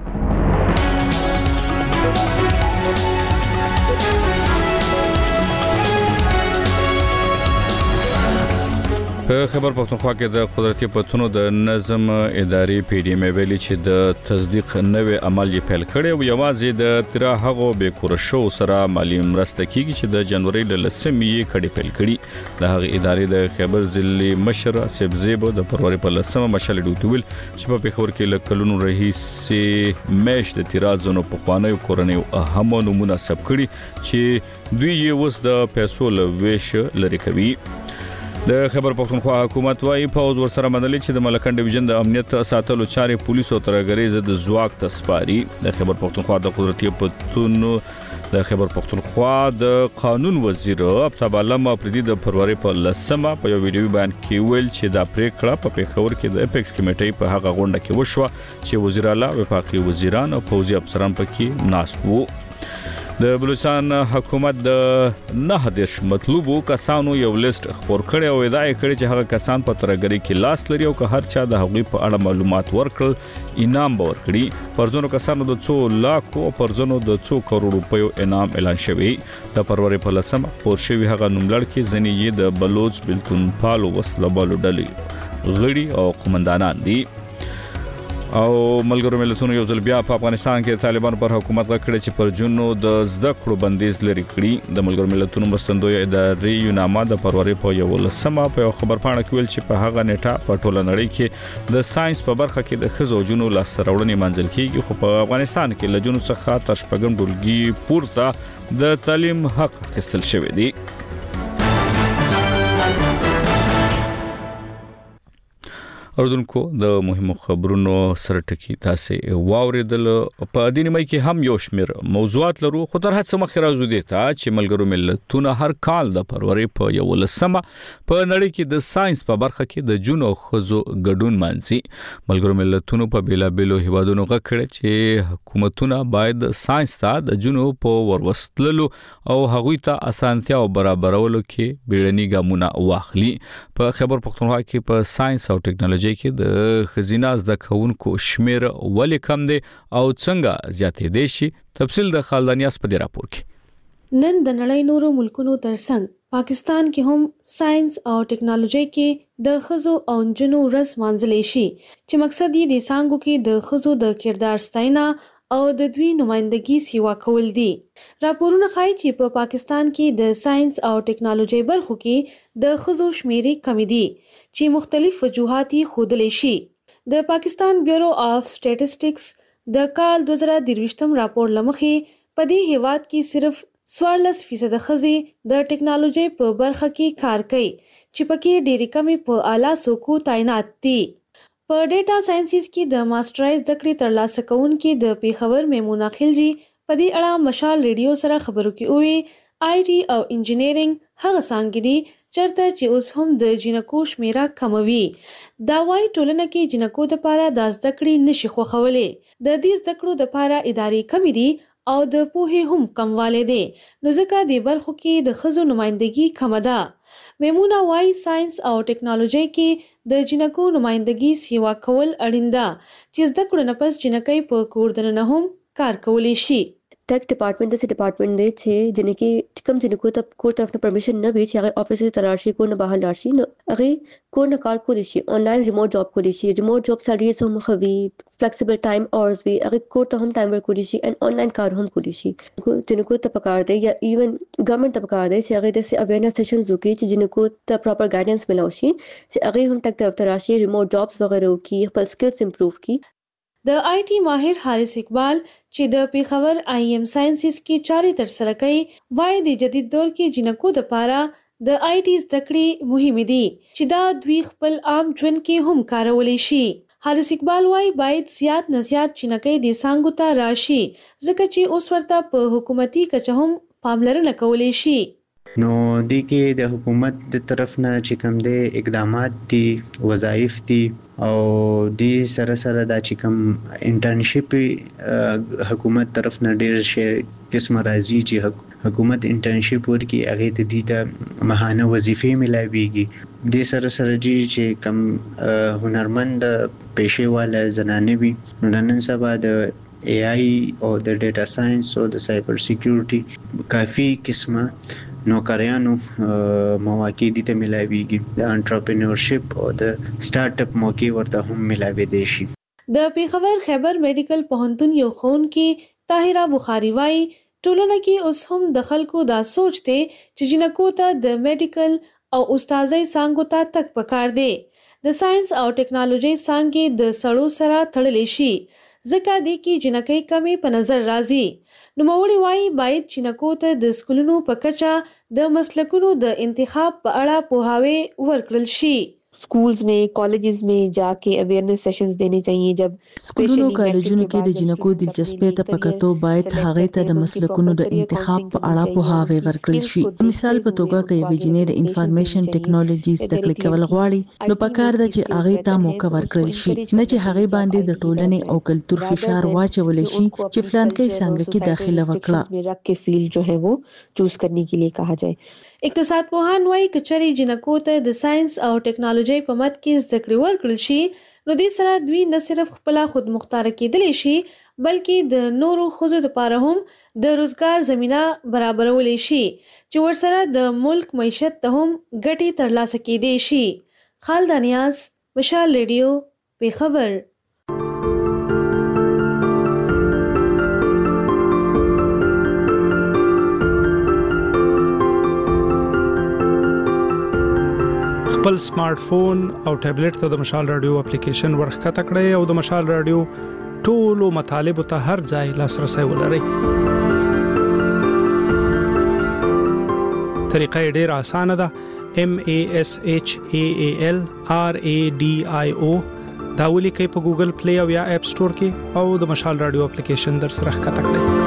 Speaker 1: په خبر پښتونخوا کې د قدرتي پتونو د نظم ادارې پی ډی ایم ویلي چې د تصدیق نوې عمل یې پیل کړی او یوازې د تیرا هغو به کور شو سره مالی مرسته کیږي چې د جنوري ل لسمې یې کړي پیل کړي. د هغه ادارې د خبر ضلع مشر اسب زیبو د فروری په لسمه مشال ډوټول چې په پیښور کې لکلونو رئیس مېش د تیرا زونو په خوانې کورنۍ اهم نمونه سب کړي چې دوی یې وس د پیسو لويش لري کوي. د خبر پښتونخوا حکومت وايي پوز ورسره مدلې چې د ملکن ډیویژن د امنیت ساتلو چارې پولیسو ترغریز د زواک تسپاري. د خبر پښتونخوا د قدرتي پتونو د خبر پښتونخوا د قانون وزیر ابتاب علم پردي د فروری په لسمه په یو ویډیو بیان کې ویل چې د پریکړه په پیښور کې د اپیکس کمیټې په هغه غونډه کې وشو چې وزیر اعلی وفاقي وزیران او پوځي افسران پکې ناست وو. د بلوچستان حکومت د نه دیش مطلوبو کسانو یو لیست خبر کړي او ادعا کړي چې هغه کسان په ترګری کې لاس لري او که هر چا د هغوی په اړه معلومات ورکړل انعام به ورکړي. پرځونو کسانو د څو لاکو او پرځونو د څو کروڑ روپیو انعام اعلان شوی. د فروری په لسمه خبر شوی هغه نوملړ کې ځنی یې د بلوچ بلتون پالو وسلبالو ډلې غړي او قومندانان دي. او ملګرو ملتونو یو ځل بیا په افغانستان کې طالبانو پر حکومت غکړي چې پر جنو د زده کړو بندیز لري کړی. د ملګرو ملتونو مرستندوی ادارې یوناما د فروری په یو لسمه په یو خبر پاڼه کې ویل چې په هغه نیټه په ټوله نړۍ کې د ساينس په برخه کې د خزو جنو لاسته منځل کیږي خو په افغانستان کې لجنو څخه تر شپږم ټولګي پورته د تعلیم حق اخیستل شوی دی. اردوونکو د مهمو خبرونو سره ټکی تاسو واوریدل. په دې نیمه کې هم یو شمیر موضوعات لرو خو تر هڅه مخ راځو دي ته چې ملګرو ملتونه هر کال د فروری په یو لسمه په نړۍ کې د ساينس په برخه کې د جون او خزو ګډون مانځي. ملګرو ملتونو په بیلا بیلو هیوادونو غکړه چې حکومتونه باید ساينس ته د جون په وروستلو او هغوی ته اسانتیا او برابرولو کې بیړني ګامونه واخلي. په خبر پښتونخوا کې په ساينس او ټکنالوژي کې د خزینه زده کوونکو شمیر ولې کم دی او څنګه زیاتې دي شي. تفصیل د خالدانیاس په دې راپور کې.
Speaker 5: نن د نړۍ نورو ملکونو ترڅنګ پاکستان کې هم ساينس او ټکنالوژي کې د خزو او جنو رس مانځلې شي چې مقصد یې د سانګو کې د خزو د کردار ستاینه او د دوی نمائندګي سیوا کول دي. راپورونه ښایي چې په پاکستان کې د ساينس او ټکنالوژي برخو کې د خزو شمیرې کم دي چې مختلف وجوهات یې ښودلې شي. د پاکستان بیورو آف سټیټسټکس د کال دوه زره درویشتم راپور لمخې په دې هیواد کې صرف څوارلس فیصد ښځې د ټکنالوژي په برخه کې کار کوي چې پکې ډېرې کمې په اعلی څوکو تعینات دي. په ډیټا ساينسز کې د ماسترایز د کړې ترلاسه کوونکې د پیښور میمونه خلجی په دې اړه مشال ریډیو سره خبرو کې وی آی ټي او انجینرینګ هغه څنګه دي چرته چې اوس هم د جنکو شمیره کموي. دا وايي ټولنه کې جنکو د پاره د زده کړې نشي خوښولې. د دې زده کړو د پاره ادارې کمی دي او د پوهې هم کمواله دي نو ځکه د برخو کې د خزو نمائندګي کم ده. میمونه وايي ساينس او ټکنالوژي کې د جنکو نمائندګي سیوا کول اړین ده چې زده کړو نه پس جنکې په کور دننه هم کار کولی شي.
Speaker 22: Tech department जैसे डिपार्टमेंट दे छे जिन्हें की कम जिन्हें को तब कोर्ट तरफ ने परमिशन न भी छे ऑफिस से तलाशी को न बाहर लाशी न अगे को न कार को लिशी ऑनलाइन रिमोट जॉब को लिशी रिमोट जॉब सैलरी से हम खवी फ्लेक्सिबल टाइम आवर्स भी अगे कोर्ट हम टाइम वर्क को लिशी एंड ऑनलाइन कार हम को लिशी जिन्हें को तब पकार दे या इवन गवर्नमेंट तब पकार दे से अगे जैसे अवेयरनेस सेशंस होके जिन्हें को तब प्रॉपर गाइडेंस मिला होशी से अगे हम टेक तरफ तलाशी रिमोट जॉब्स वगैरह की पर स्किल्स इंप्रूव की.
Speaker 5: د آی ټي ماهر حارث اقبال چې د پیښور آی ایم ساينسز کې چاري تر سره کوي وایي د جدید دور کې جنکو د پاره د آی ټي زده کړې مهمه دي چې دا دوی خپل عام ژوند کې هم کارولای شي. حارث اقبال وایي باید زیات نه زیات جنکې د سانګو ته راشي ځکه چې اوس ورته په حکومتي کچه هم پاملرنه کولای شي.
Speaker 2: نو د کې د حکومت د طرف نه چې کوم د اقدامات دي وظایف دي او د سره سره د چې کوم انټرنشپ حکومت طرف نه ډیر شي قسم راځي چې حکومت انټرنشپ ورکي هغه ته دي د مهانه وظیفې ملایويږي د سره سره چې کوم هنرمند پېښې والا زنانه وي نو نن سبا د اي اي او د ډیټا ساينس او د سایبر سکیورټي کافي قسمه نوکریانو مواقع دي ته ملایويږي د انټرپرینورشپ او د سٹارټ اپ موقع ورته هم ملاوي دي شي.
Speaker 5: د پیښور خیبر میډیکل پوهنتون یو خون کې طاهره بخاری وايي ټولنه کې اوس هم د خلکو دا سوچ دی چې جنکو ته د میډیکل او استادۍ څانګو ته تک پکار دی. د ساينس او ټیکنالوژي څانګې د سړو سره تړلې شي ځکه دی کې جنکۍ کمی په نظر راځي. نوموړي وايي باید جنکو ته د سکولونو په کچه د مسلکونو د انتخاب په اړه پوهاوی ورکړل شي.
Speaker 6: स्कूल्स में कॉलेजेस में जाके अवेयरनेस सेशंस देने चाहिए. जब
Speaker 23: स्कूलونو کالجونو کې د جنکو دلچسپۍ ته پکاتو باید هغه ته د مسلکونو د انتخاب په اړه پوهاوی ورکړل شي. مثال په توګه کې یو انجینر د انفارمیشن ټیکنالوژیز د کلیک کول غواړي نو پکار ده چې هغه ته موقع ورکړل شي نه چې هغه باندې د ټولنې او کلچر فشار واچول شي چې فلان کې څنګه کې داخله وکړه
Speaker 6: رکھ के फील्ड जो है वो चूज करने के लिए कहा जाए.
Speaker 5: اقتصاد پوهان وايي کچري جنکو ته د ساينس او ټیکنالوژي په مت کې زده کړې ورکړل شي نو دې سره دوی نه صرف خپل خود مختار کېدلی شي بلکې د نورو ښځو لپاره هم د روزګار زمينه برابرولې شي چې ورسره د ملک معیشت ته هم ګټې ترلاسه کېدې شي. خالد نیاز، مشال ریډیو، پیښور.
Speaker 24: خپل سمارټ فون او ټابلیټ ته د مشال رادیو اپلیکیشن ورخکته کړئ او د مشال رادیو ټولو مطالب ته هر ځای لاسرسي ولرئ. طریقه ډیره اسانه ده. M A S H A A L R A D I O دا ولیکئ په ګوګل پلی او یا اپ سٹور کې او د مشال رادیو اپلیکیشن در سره ښکته کړئ.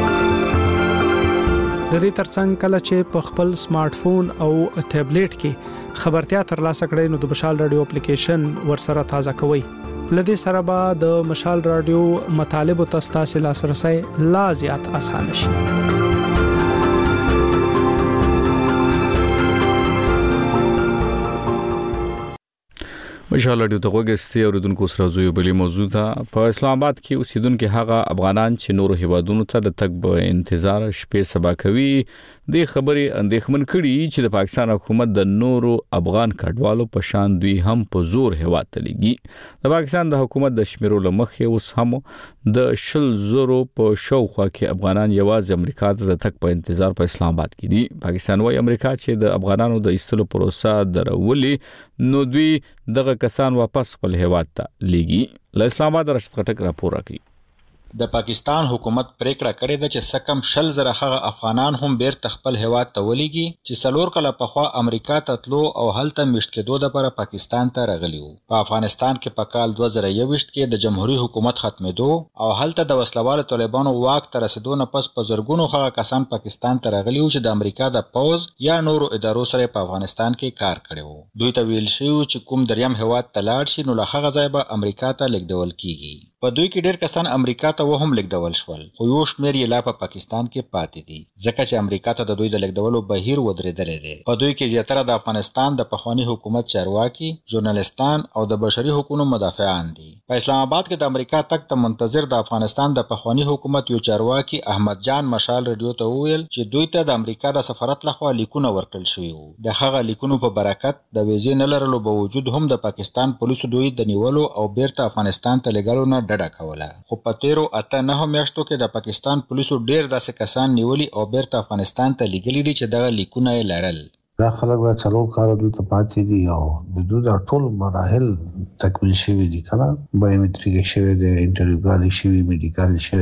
Speaker 24: د دې ترڅنګ کله چې په خپل سمارټ فون او ټابلیټ کې خبرتیا ترلاسه کړئ نو د مشال رادیو اپلیکیشن ورسره تازه کوئ. لدې سره به د مشال رادیو مطالب او تاسو لاسرسي لا زیات اسانه شي.
Speaker 1: مشال رادیو ته وګورئ او ردون کو سره زوی بلی موضوع ده. په اسلام آباد کې اوسیدونکو هغه افغانان چې نورو هیوادونو ته د تګ په انتظار شپې سبا کوي د خبرې اندېښمن کړي چې د پاکستان حکومت د نورو افغان کډوالو په شان دوی هم په زور هیواد ته لګي. د پاکستان د حکومت د شمیرو لمخې اوس هم د شل زورو په شاوخوا کې افغانان یوازې امریکا ته د تګ په انتظار په اسلام آباد کې دي. پاکستان وايي امریکا چې د افغانانو د ایستلو پروسه درولې نو دوی دغه کسان واپس خپل هیواد ته لګي. له اسلام آباد رشد غټک راپور راکړي.
Speaker 13: د پاکستان حکومت پریکړه کړې ده چې سکم شل زره هغه افغانان هم بیرته خپل هیواد ته ولېږي چې څلور کله پخوا امریکا ته تلو او هلته میشت کېدو لپاره پاکستان ته راغلي وو. په افغانستان کې په کال دوه زره یوویشت کې د جمهوریت حکومت ختمېدو او هلته د وسلوالو طالبانو واک ته رسیدو نه پس په زرګونو هغه کسان پاکستان ته راغلي وو چې د امریکا د پوز یا نورو ادارو سره په افغانستان کې کار کړی وو. دوی ته ویل شوی چې کوم دریم هیواد ته لاړ شي نو له هغه ځای به امریکا ته لیږدول کیږي. په دوی کې ډېر کسان امریکا ته وهم لیږدول شول خو یو شمېر یې لا په پاکستان کې پاتې دي ځکه چې امریکا ته د دوی د لیږدولو بهیر ودرېدلی دی. په دوی کې زیاتره د افغانستان د پخواني حکومت چارواکي، ژورنالستان او د بشري حقوقو مدافعان دي. په اسلام آباد کې د امریکا تګ ته منتظر د افغانستان د پخواني حکومت یو چارواکي احمد جان مشال رادیو ته وویل چې دوی ته د امریکا د سفارت لخوا لیکونه ورکړل شوي وو. د هغه لیکونو په برکت د ویزې نه لرلو باوجود هم د پاکستان پولیسو دوی د نیولو او بیرته افغانستان ته لېږلو نه ډډه کوله. خو په تیرو اته نهو میاشتو کې د پاکستان پولیسو ډېر داسې کسان نیولي او بیرته افغانستان ته لیږلي دي چې دغه لیکونه یې لرل.
Speaker 25: دا خلک دا څلور کاله دلته پاتې دي او د دوی دا ټول مراحل تکمیل شوي دي، کنه بایومټریک شوی دی، انټروګالي شوی، میډیکال شوی دی.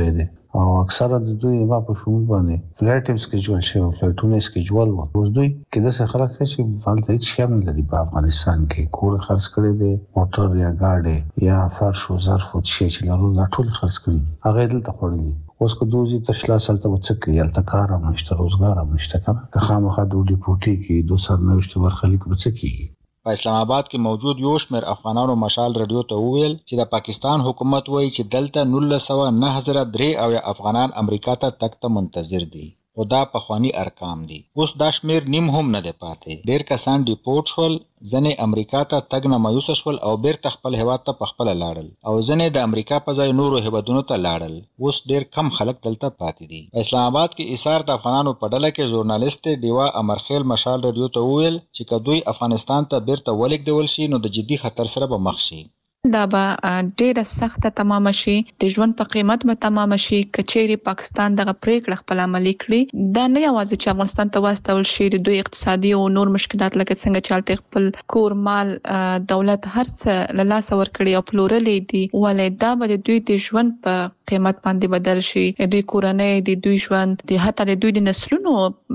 Speaker 25: او اکثره د دوی ما په شمول باندې فلایټ هم سکیجول شي او فلایټونه سکیجول وو. اوس دوی کې د څه خلک چې فالته هیڅ شی نه لري په افغانستان کې، کور خرڅ کړي دي، موټر یا ګاډي یا فرش او ظرف او شي چې لرو لا ټول خرڅ کړي هغه دلته خوړلي. اوس کو دوی تشلا سلطه وڅکي یلته کار هم نشته، روزګار هم نشته، کنه که خامخا د ډیپورټي کې دو سرنوشت ورخلیک وڅکي.
Speaker 13: په اسلام آباد کې موجود یو شمېر افغانانو مشال رادیو ته وویل چې د پاکستان حکومت وایي چې دلته نولس سوه نهه زره درې اویا افغانان امریکا ته تګ ته منتظر دي او دا پخواني ارقام دي. اوس دا شمېر نیم هم نه دی پاتې. ډېر کسان ډیپورټ شول، ځنې امریکا ته تګ نه مایوسه شول او بیرته خپل هیواد ته پخپله لاړل او ځنې د امریکا په ځای نورو هیوادونو ته لاړل. اوس ډېر کم خلک دلته پاتې دي. په اسلام آباد کې ایثار د افغانانو په ډله کې ژورنالیست ډیوا امرخیل مشال رادیو ته وویل چې که دوی افغانستان ته بیرته ولېږدول شي نو د جدي خطر سره به مخ شي.
Speaker 3: دا به ډیره سخته تمام شي، د ژوند په قیمت به تمام شي کچېری پاکستان دغه پریکړه خپل عملي کړي. دا نه یوازې چې افغانستان ته واستول شي، د دوی اقتصادي او نور مشکلات لکه څنګه چالت خپل کور مال دولت هر څه له لاس ور کړی او پلورلې دي، ولې دا به د دوی د ژوند په قیمت باندې بدل شي. د دوی کورنۍ، د دوی ژوند، د حتی د دوی د نسلونو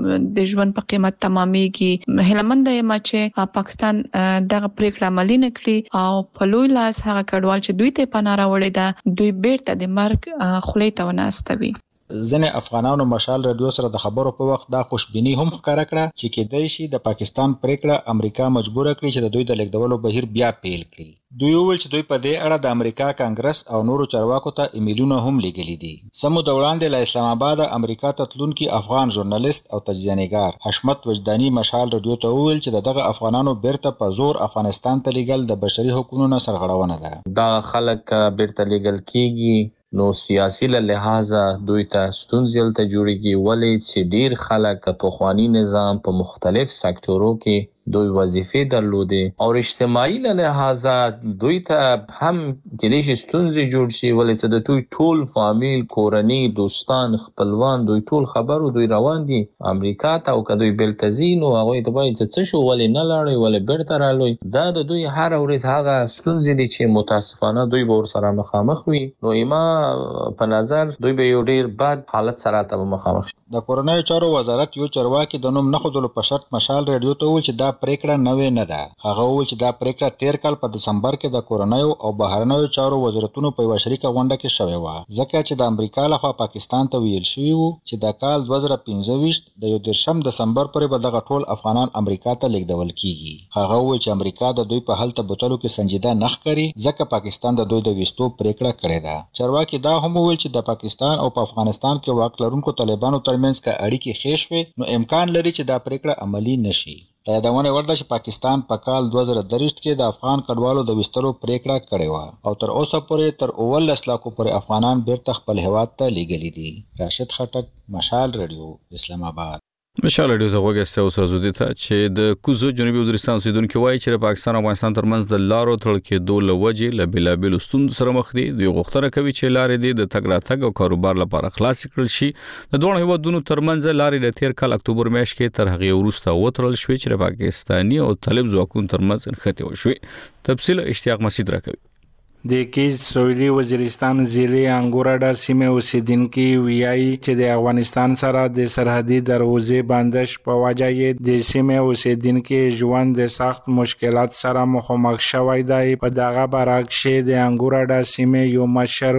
Speaker 3: د ژوند په قیمت تمامېږي. هیلمند یم چې پاکستان دغه پریکړه عملي نه کړي او په لوی لاس هغه کډوال چې دوی ته پناه راوړي دا دوی بیرته د مرګ خولې ته وناستوي.
Speaker 13: ځنې افغانانو مشال رادیو سره د خبرو په وخت دا خوشبیني هم ښکاره کړه چې کېدای شي د پاکستان پریکړه امریکا مجبوره کړي چې د دوی د لیږدولو بهیر بیا پیل کړي. دوی وویل چې دوی په دې اړه د امریکا کانګرس او نورو چارواکو ته ایمیلونه هم لیږلي دي. څه موده وړاندې له اسلام آباده امریکا ته تلونکي افغان ژورنالیست او تجزیه‌نګار حشمت وجداني مشال رادیو ته وویل چې د دغه افغانانو بیرته په زور افغانستان ته لیږل د بشري حقوقو نه سرغړونه ده.
Speaker 7: دا خلک بیرته لیږل کیږي نو سیاسي له لحاظه دوی ته ستونزې هلته جوړېږي، ولې چې ډیر خلک پخواني نظام په مختلف سکتورو کې دوی وظیفې درلودې او اجتماعي له لحاظه دوی ته هم کېدای شي ستونزې جوړ شي، ولې چې د دوی ټول فامیل، کورنۍ، دوستان، خپلوان دوی ټول خبرو دوی روان دي امریکا ته او که دوی بیرته ځي نو هغوی ته وایي چې څه شو، ولې نه لاړئ، ولې بیرته رالئ. دا د دوی هره ورځ هغه ستونزې دي چې متاسفانه دوی به ورسره مخامخ وي. نو ایما په نظر دوی به یو ډیر بد حالت سره ته مخامخ شي.
Speaker 13: د کورنیو چارو وزارت یو چارواکي د نوم نه ښودلو په شرط مشال رادیو ته وویل چې دا پریکړه نوې نه ده. هغه وویل چې دا پریکړه تیر کال په دسمبر کې د کورنیو او بهرنیو چارو وزارتونو په یوه شریکه غونډه کې شوې وه، ځکه چې د امریکا لخوا پاکستان ته ویل شوي وو چې د کال دوه زره پنځه ویشت د یو دېرشم دسمبر پورې به دغه ټول افغانان امریکا ته لیږدول کیږي. هغه وویل چې امریکا د دوی په هلته بوتلو کې سنجیده نه ښکاري ځکه پاکستان د دوی د ویستو پریکړه کړې ده. چارواکي دا هم وویل چې د پاکستان او په افغانستان کې واک لرونکو طالبانو ترمنځ که اړیکې ښې شوې نو امکان لري چې دا پریکړه عملي نشي. د یادونې وړ ده چې پاکستان په کال دوه زره درویشت کې د افغان کډوالو د ویستلو پریکړه کړې وه او تر اوسه پورې تر اوولس لاکو پورې افغانان بیرته خپل هیواد ته لیږلي دي. راشد خټک، مشال رادیو، اسلام آباد.
Speaker 1: مشال رادیو ته وګورئ او سرزودي ته چې د کوزو جنوبي وزیرستان اوسیدونکو وایي چې پاکستان او افغانستان ترمنځ د لارو تړل کېدو له وجې له بېلابېلو ستونزو سره مخ دي. دوی غوښتنه کوي چې لارې دې د تګ راتګ او کاروبار لپاره خلاصې کړل شي. د دواړو هیوادونو ترمنځ لارې د تیر کال اکتوبر میاشت کې تر هغې وروسته وتړل شوې چې د پاکستاني او طالب ځواکونو ترمنځ نښتې وشوې. تفصیل اشتیاق مسعود راکوي.
Speaker 8: د کیز سویلي وزیرستان ضلع انګوراډا سیمې اوسیدونکي ویایي چې د افغانستان سره د سرحدي دروازې بندش په وجه یې د سیمې اوسیدونکي ژوند د سخت مشکلات سره مخامخ شوی دی. په دغه برعکس د انګوراډا سیمې یو مشر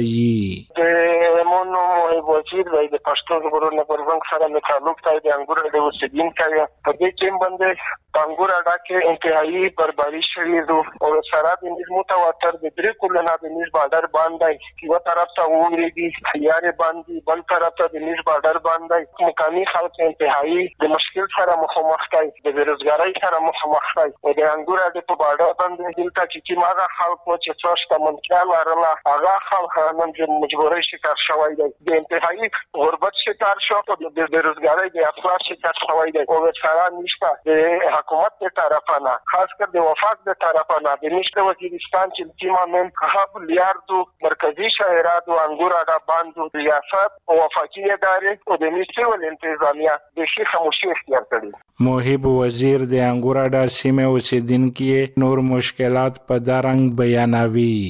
Speaker 8: ویایي
Speaker 9: مونږ محب وزیر دی د پښتو ژغورنې پروګرام سره مې تعلق دی د انګوراډا اوسیدونکي په دې کې باندې انګوراډا کې انتهایی بربادي شوې ده او سره د نظم متواتر د درې کلونه د نیز بارډر باندې یو طرف ته وریږي یاري باندې بل طرف ته د نیز بارډر باندې مقامي خلک انتهایی د مشکل سره مخامخ دي، د بیروزګارۍ سره مخامخ دي او د انګوراډا په بارډر باندې دلته چې ماغه خلک چې څو شتمنتیا لرله هغه خلک نن د مجبورۍ شکار شوی دی، د انتهایی غربت شکار شو او د بیروزګارۍ د افراط شکار شوی دی او سره نشته د حکومت د طرفانه خاص کر د وفاق د طرفانه د نشته وزیرستان چې تیمامن هغه لیاردو مرکزی شهرات او انګوراډا باندې ریاست او وفاقي ادارې او د نشته ول انتظامیه د شي خاموشي اختیار کړي.
Speaker 8: محب وزیر د انګوراډا سیمې اوسیدونکو نور مشکلات په دارنګ بیانوي.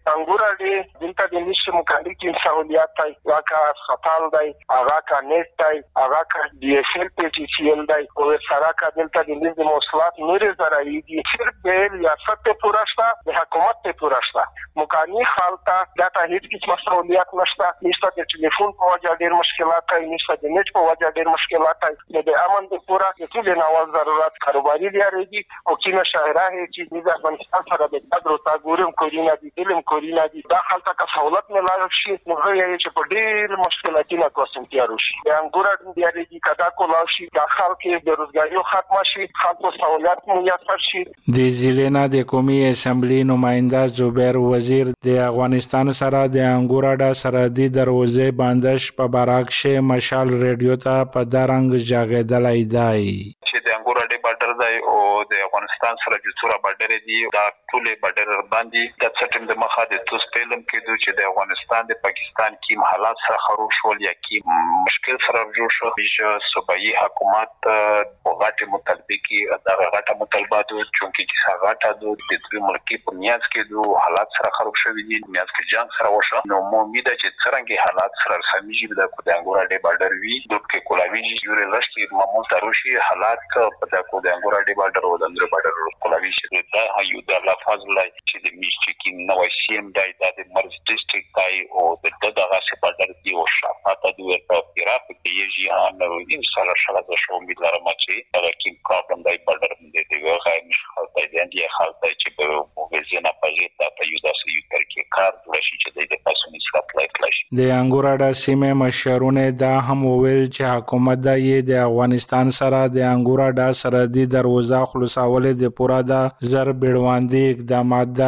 Speaker 9: انګور اډې دلته د نشه مکانیک سہولیات دی واکا خپل دی هغه کا نت دی هغه کا ډي اس ال پی ټي سی ال دی او سره کا دلته د نظم مواصلات نورې زراعي دي صرف د ریاست ته پورا شته د حکومت ته پورا شته مکانیک حالت دا ته هیڅ کیسه سہولیات نشته نشته د ټلیفون په وجه ډېر مشکلات دي نشته د نت په وجه ډېر مشکلات دي د امن د پورا د ټول نوال ضرورت کاروباري لري او کینه شهره هي چې د افغانستان سره د قدر او تګورم کورینا دي علم کورینا دي دا حالت کا سہولت نه لایق شي نو یې چې په ډېر مشکلاتونه کوسم تیار شي د انګور د لري کدا کولاو شي د خلک د بیروزګاری ختم شي خلکو سہولت میسر شي
Speaker 8: د ضلع د قومي اسمبلی نماینده زبیر وزیر د افغانستان سره د انګور اډه سرحدي دروازې بندش په براکشه مشال ریډیو ته په دارنګ جاګیدلای دی
Speaker 4: چې د انګور اډه بارډر دی او د افغانستان سره د څورا بارډر دی دا ټول بارډر باندې د څټم د مخه د توس پیلم کېدو چې د افغانستان د پاکستان کې حالات سره خراب شول یا کې مشکل سره جوړ شو چې صوبایي حکومت په غاټه مطالبه کې دا غاټه مطالبات چونکې چې غاټه د دې ملکی په نیاز کې د حالات سره خراب شوی دي نیاز کې جنگ سره وشو نو امید چې څنګه حالات سره سمېږي د کو د انګور اډه بارډر وی د کې کولاوی یوري لشتي معمول تروشي حالات په د کو د انګور اډه بارډر او د اندر بارډر کولاوی چې دا یو د لفظ لای چې د میشت کې نو سیم دای د مرز ډیسټریکټ دای او د دغه څه بارډر دی او شفاته د ورته پیراپ کې یې نه نو ان شاء الله شاله شو امید لرم چې دا کې پرابلم دای بارډر دې دی وغه مشخص دی د اندی حالت چې په وګزنه پغې ته په یو داسې یو ترکیب کار ورشي چې د پاسونی سلپ لای کلاش
Speaker 8: د انګور اډه سیمه مشرونه دا هم ویل چې حکومت د یې د افغانستان سره د انګور اډه سرحدي دروازه خلاصول د پورا د زر بیړواندې اقدامات دا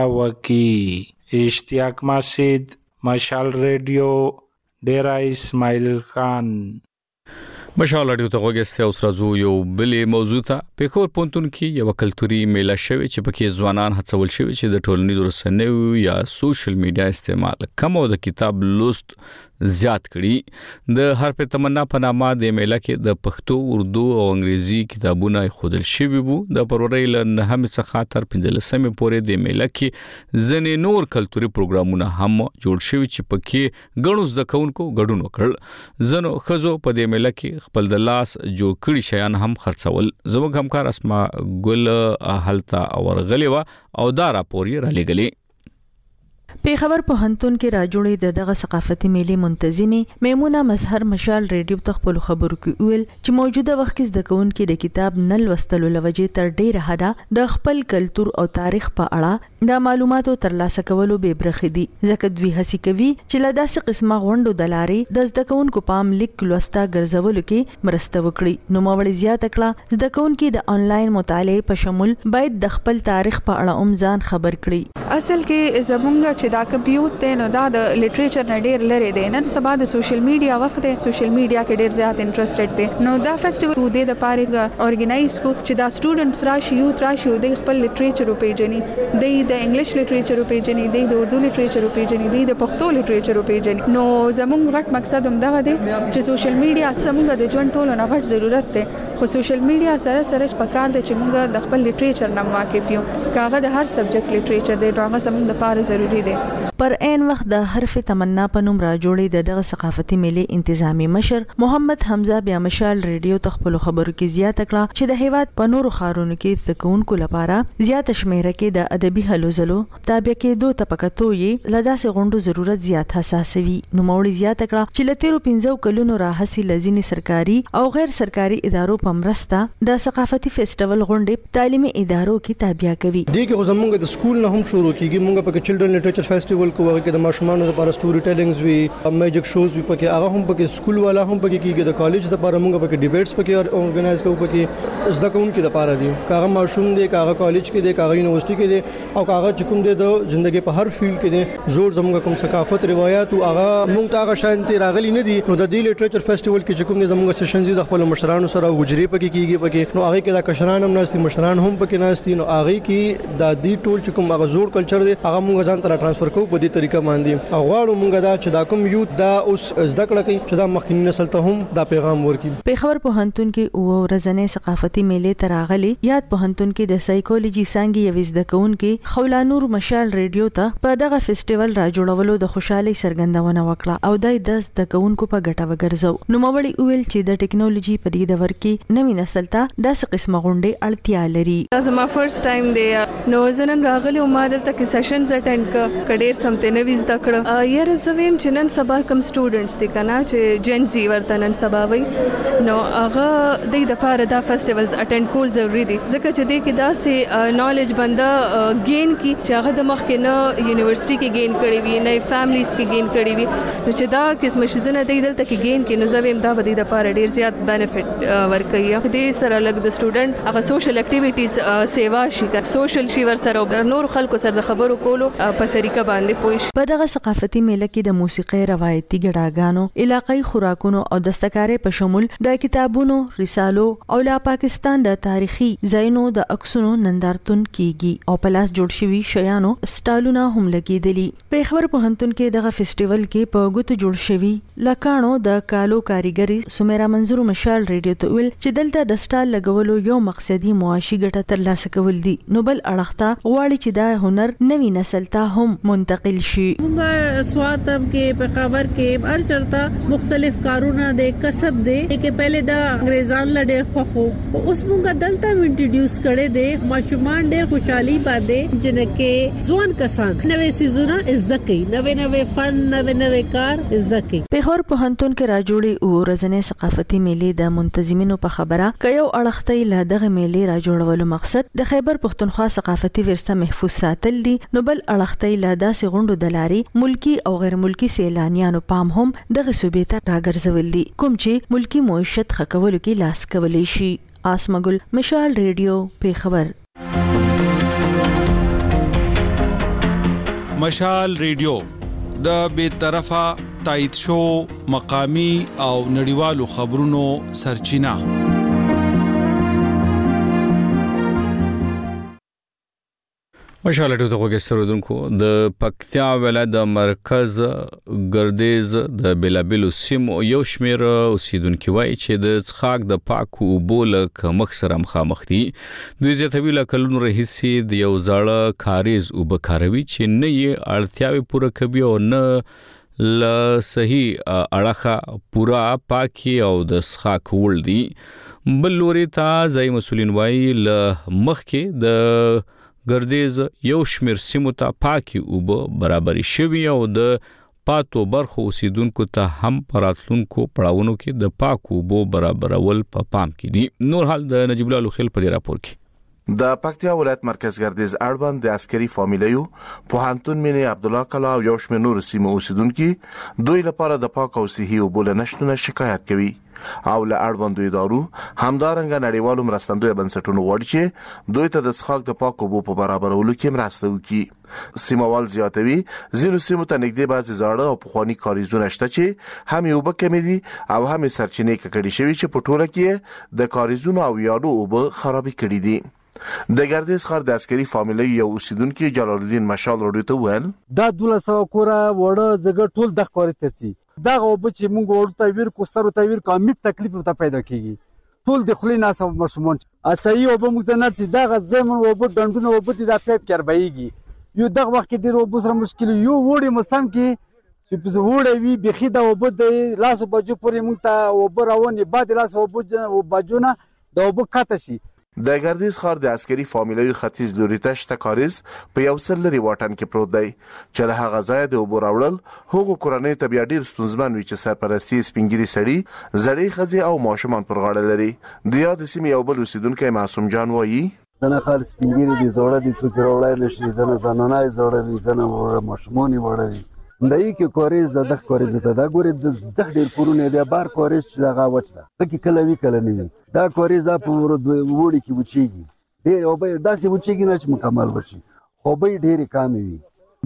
Speaker 8: وکي اشتیاق مسجد مشال ریډیو ډیرا اسماعیل خان
Speaker 1: مشال اډیو ته وګورئ اوس راځو یو بلې موضوع ته پېښور پونتون کې یو کلتوري میله شوی چې پکې ځوانان هڅول شوی چې د ټولنیزو رسنیو یا سوشل میډیا استعمال کم او د کتاب لوست زیات کړي د حرف تمنا په نامه د میله کې د پښتو اردو او انګریزي کتابونه خودل شوی وو د فروری ل نهم څخه تر پنځلسمې پورې د میله کې ځنې نور کلتوري پروګرامونه هم جوړ شوی چې پکې غنوز د کونکو ګډون وکړ زنو خزو په د میله کې خپل د لاس جوړ کړي شیان هم خرڅول زموږ همکار اسما ګل حالتا اورغلی وا او دا راپور یې را لګلی
Speaker 23: پیښور په هنتون کې راجوړې د دغه ثقافتي میلې منتظمه میمونه مظهر مشال ریډیو ته خپل خبرو کې ویل چې موجوده وخت کې د کونکو د کتاب نل وستلو لوجې تر ډیره حدا د خپل کلچر او تاریخ په اړه د معلوماتو ترلاسه کولو به برخې دي ځکه دوی هڅه کوي چې له داسې قسمه غونډو د لارې د زده کوونکو پام لیک لوستا ګرځولو کې مرسته وکړي نو مولوی زیات کړه زده کوونکو د انلاین مطالعه په شمول باید د خپل تاریخ په اړه هم ځان خبر کړي
Speaker 3: اصل کې زمونږ چې دا کمپیوټر ته نو دا د لټریچر نه ډیر لري دی نن سبا د سوشل میډیا وخت دی سوشل میډیا کې ډیر زیات انټرېسټډ دي نو دا فیسټیوال د د پاره اورګنایز کو چې دا سټوډنټس راشي یو راشي د خپل لټریچر په پیژني د انګلیش لټریچر په پیژني د اردو لټریچر په پیژني د پښتو لټریچر په پیژني نو زموږ غټ مقصد هم دا دی چې سوشل میډیا زموږ د ژوند ټولو نه غټ ضرورت دی خو سوشل میډیا سره سره په کار دی چې موږ د خپل لټریچر نه واقف یو کاغه د هر سبجیکټ لټریچر دی هغه زموږ لپاره ضروری دی
Speaker 23: پر عین وخت د حرف تمنا په نوم راجوړې د دغه ثقافتي میلې انتظامی مشر محمد حمزه بیا مشال ریډیو ته خپل خبرو کې زیاته کړه چې د هیواد په نورو ښارونو کې زدهکوونکو لپاره زیاته شمیره کې د ادبي هلو ځلو تابع کېدو ته پکتو یې له داسې غونډو ضرورت زیات حساسوي نوموړي زیاته کړه چې له تیرو پنځو کلونو راهیسې لځینې سرکاري او غیر سرکاري ادارو په مرسته د ثقافتي فیسټیوال غونډې تعلیمي ادارو کې تابع کوي
Speaker 10: دغه زمونږ د سکول نه هم شروع کیږي مونږ په چلډرن لټریچر فیسټیوال کو هغه کې د ماشومانو لپاره سټوري ټیلینګز وی میجیک شوز وی پکې هغه هم پکې سکول والا هم پکې کیږي د کالج لپاره موږ پکې ډیبیټس پکې اورګنایز کوو پکې زده کوونکو لپاره دي کاغه ماشوم دی کاغه کالج کې دی کاغه یونیورسيټي کې دی او کاغه چې کوم دی د ژوندۍ په هر فیلډ کې دی زور زموږ کوم ثقافت روایت او هغه موږ ته هغه شانتي راغلي نه دي نو د دې لټریچر فیسټیوال کې چې کوم دی زموږ سیشنز د خپل مشرانو سره او مشري پکې کیږي پکې نو هغه کې دا کشران هم ناشتي مشران هم پکې ناشتي نو هغه کې دا دی ټول چې کوم هغه زوړ کلچر دی هغه موږ ځان ته ترانسفر کوو په دې طریقه باندې غواړو موږ دا چې دا کوم یوت دا اوس زده کړه کوي چې دا مخکینی نسل ته هم دا پیغام ورکړي.
Speaker 23: پیښور پوهنتون کې او ورځنې ثقافتي میلې تراغلي یاد پوهنتون کې د سایکولوژي څنګه یو زده کوونکې خولانور مشال ریډیو ته په دغه فیسټیوال را جوړولو د خوشحالي څرګندونه وکړه او دای د زده کوونکو په ګټه وګرځو. نو مولوی ویل چې د ټیکنالوژي په دې دور کې نوې نسل ته داسې قسمه غونډې اړتیا لري.
Speaker 11: دا زما فرست ټایم دی نو زنن راغلی او ما دلته کې سیشنز اټینډ ک کډیر سمته نوې زده کړه. یاره زویم چې نن سبا کم سټوډنټس دي کنه چې جن زی ورته نن سبا وي نو هغه د دې لپاره دا فیسټیوالز اټینډ کول ضروری دي ځکه چې دې کې داسې نالج بنده گین کی چې هغه د مخ کې نه یونیورسيټي کې گین کړي وي نه فیملیز کې گین کړي وي نو چې دا قسم شیزونه د دلته کې گین کې نو زویم دا به د لپاره ډیر زیات بینیفټ ورکوي. دې سره لګ د سټوډنټ هغه سوشل اکټیویټیز سیوا شي سوشل شي ور سره نور خلکو سره د خبرو کولو په طریقه باندې پوښ.
Speaker 23: په دغه ثقافتي میله کې د موسیقي روایتي ګډاګانو علاقائی خوراکونو او دستکارې په شمول د کتابونو رسالو او لا پاکستان د تاریخي ځایونو د عکسونو نندارتون کیږي او په لاس جوړ شوي شیانو سټالونه هم لګیدلي. پیښور پوهنتون کې دغه فیسټیوال کې په ګوتو جوړ شوي لکانو د کالو کاریګری سمیرا منظور مشال ریډیو ته ویل چې دلته د سټال لګولو یو مقصدی معاشي ګټه ترلاسه کول دي نو بل اړخته غواړي چې دا هنر نوی نسل ته هم منتقل شي.
Speaker 14: موږ سواتم کې په خبر کې هر چرته مختلف کارونه د کسب دي چې پہله د انګريزان لډیر خو اوس موږ دلته انټروډیوس کړي دي ماشومان ډیر خوشحالي باندې جنکه ځوان کسان نوې سيزونه زده کوي نوې نوې فن نوې نوې کار زده کوي.
Speaker 23: پیښور پوهنتون کې راجوړي او ورځنې ثقافتي میلې د منتظمینو په خبره کيو اړختې له دغه میلې راجوړولو مقصد د خیبر پښتونخوا ثقافتي ورثه محفوظ ساتل دي نو بل اړختې له داسې غونډو دلاري ملکی او غیر ملکی سیلانیانو پام هم دغه صوبې ته راګرځول دي کوم چې ملکی معیشت خکولو کې لاس کولی شي. آسمګل مشال ریډیو پیښور.
Speaker 15: مشال ریډیو د بے طرفه تایید شو مقامی او نړیوالو خبرونو سرچینه.
Speaker 1: مشال ریډیو ته وګورئ د پکتیا ولایت د مرکز ګردیز د بلابلو سیمو یو شمیر اوسیدونکو وایي چې د څښاک د پاکو اوبو له کمښت سره مخامخ دي. دوی زیاتوي له کلونو راهیسې د یو زاړه کاریز اوبه کاروي چې نه یې اړتیاوې پوره کوي او نه له صحیح اړخه پوره پاکي او د څښاک وړ دي. بل لوري ته ځای مسولین وایي له مخکې د ګردیز یو شمیر سیمو ته پاکي اوبه برابري شوي او د پاتو برخو اوسیدونکو ته هم پراتلونکو پړاوونو کې د پاکو اوبو برابرول په پام کې دي. نور حال د نجیب الله خیل په راپور کې
Speaker 16: د پکتیا ولایت مرکز ګردیز اړوند د عسکري فامیلیو پوهنتون مینه عبد الله کلا او یو شمیر نور سیمو اوسیدونکو دوی لپاره د پاک او صحي اوبو نشټونه شکایت کوي او له اړوندو ادارو همدارنګه نړیوالو مرستندوی بنسټونو غواړي چې دوی ته د څښاک د پاک اوبو په برابرولو کې مرسته وکړي. سیموال زیاتوي ځینو سیمو ته نږدې بعضې زاړه او پخواني کاریزونه شته چې هم اوبه کمې دي او هم سرچینې ککړې شوي چې په ټوله کې د کاریزونو او یادو اوبه خرابې کړي دي. د ګردیز ښار د عسکري فامیلی یو اوسیدونکو جلال الدین مشال وروډي ته ویل
Speaker 18: دا دولس سوه کوره وړه زګ ټول د کاریز ته دا اوبه چې موږ ورته ویر کو سره ته ویر کومي تکلیف ورته پیدا کیږي ټول د خلی ناسو مشمون اصلي اوبه موږ ته نرسي دا زمون اوبه ډنډونه اوبه د پیپ کړبېږي یو دغه وخت کې ډیر اوبه سره مشکل یو وړي مسم کې چې په وړي وی بخي دا اوبه د لاسو بجو پورې موږ ته اوبه رواني بعد لاسو اوبه بجونه د اوبه کاته شي.
Speaker 16: د ګردیز ښار د عسکري فامیلیو ختیځ لوري ته شته کاریز په یو سل لري واټن کې پروت دی چې له هغه ځای د اوبو راوړل هغو کورنۍ ته بیا ډیر ستونزمن وي چې سرپرستی سپینګری سړي زړې ښځې او ماشومان پر غاړه لري. د یاد سیمې یو بل اوسیدونکی معصوم جان وایي
Speaker 26: دنه خالص سپینګری دي زوړه دي څوک راوړل شي دنه زنانای زوړه دي زنه ماشومان وړه دي دای کې کوریز د دغه کوریز ته دا ګوري د دغه ډیر کورونه دی بار کوریز دغه وچته پکې کله وی کله نه وي دا کوریز په وړي کې وچیږي ډیر او به داسې وچیږي نه چې مکمل وشي خو به ډیر کم وي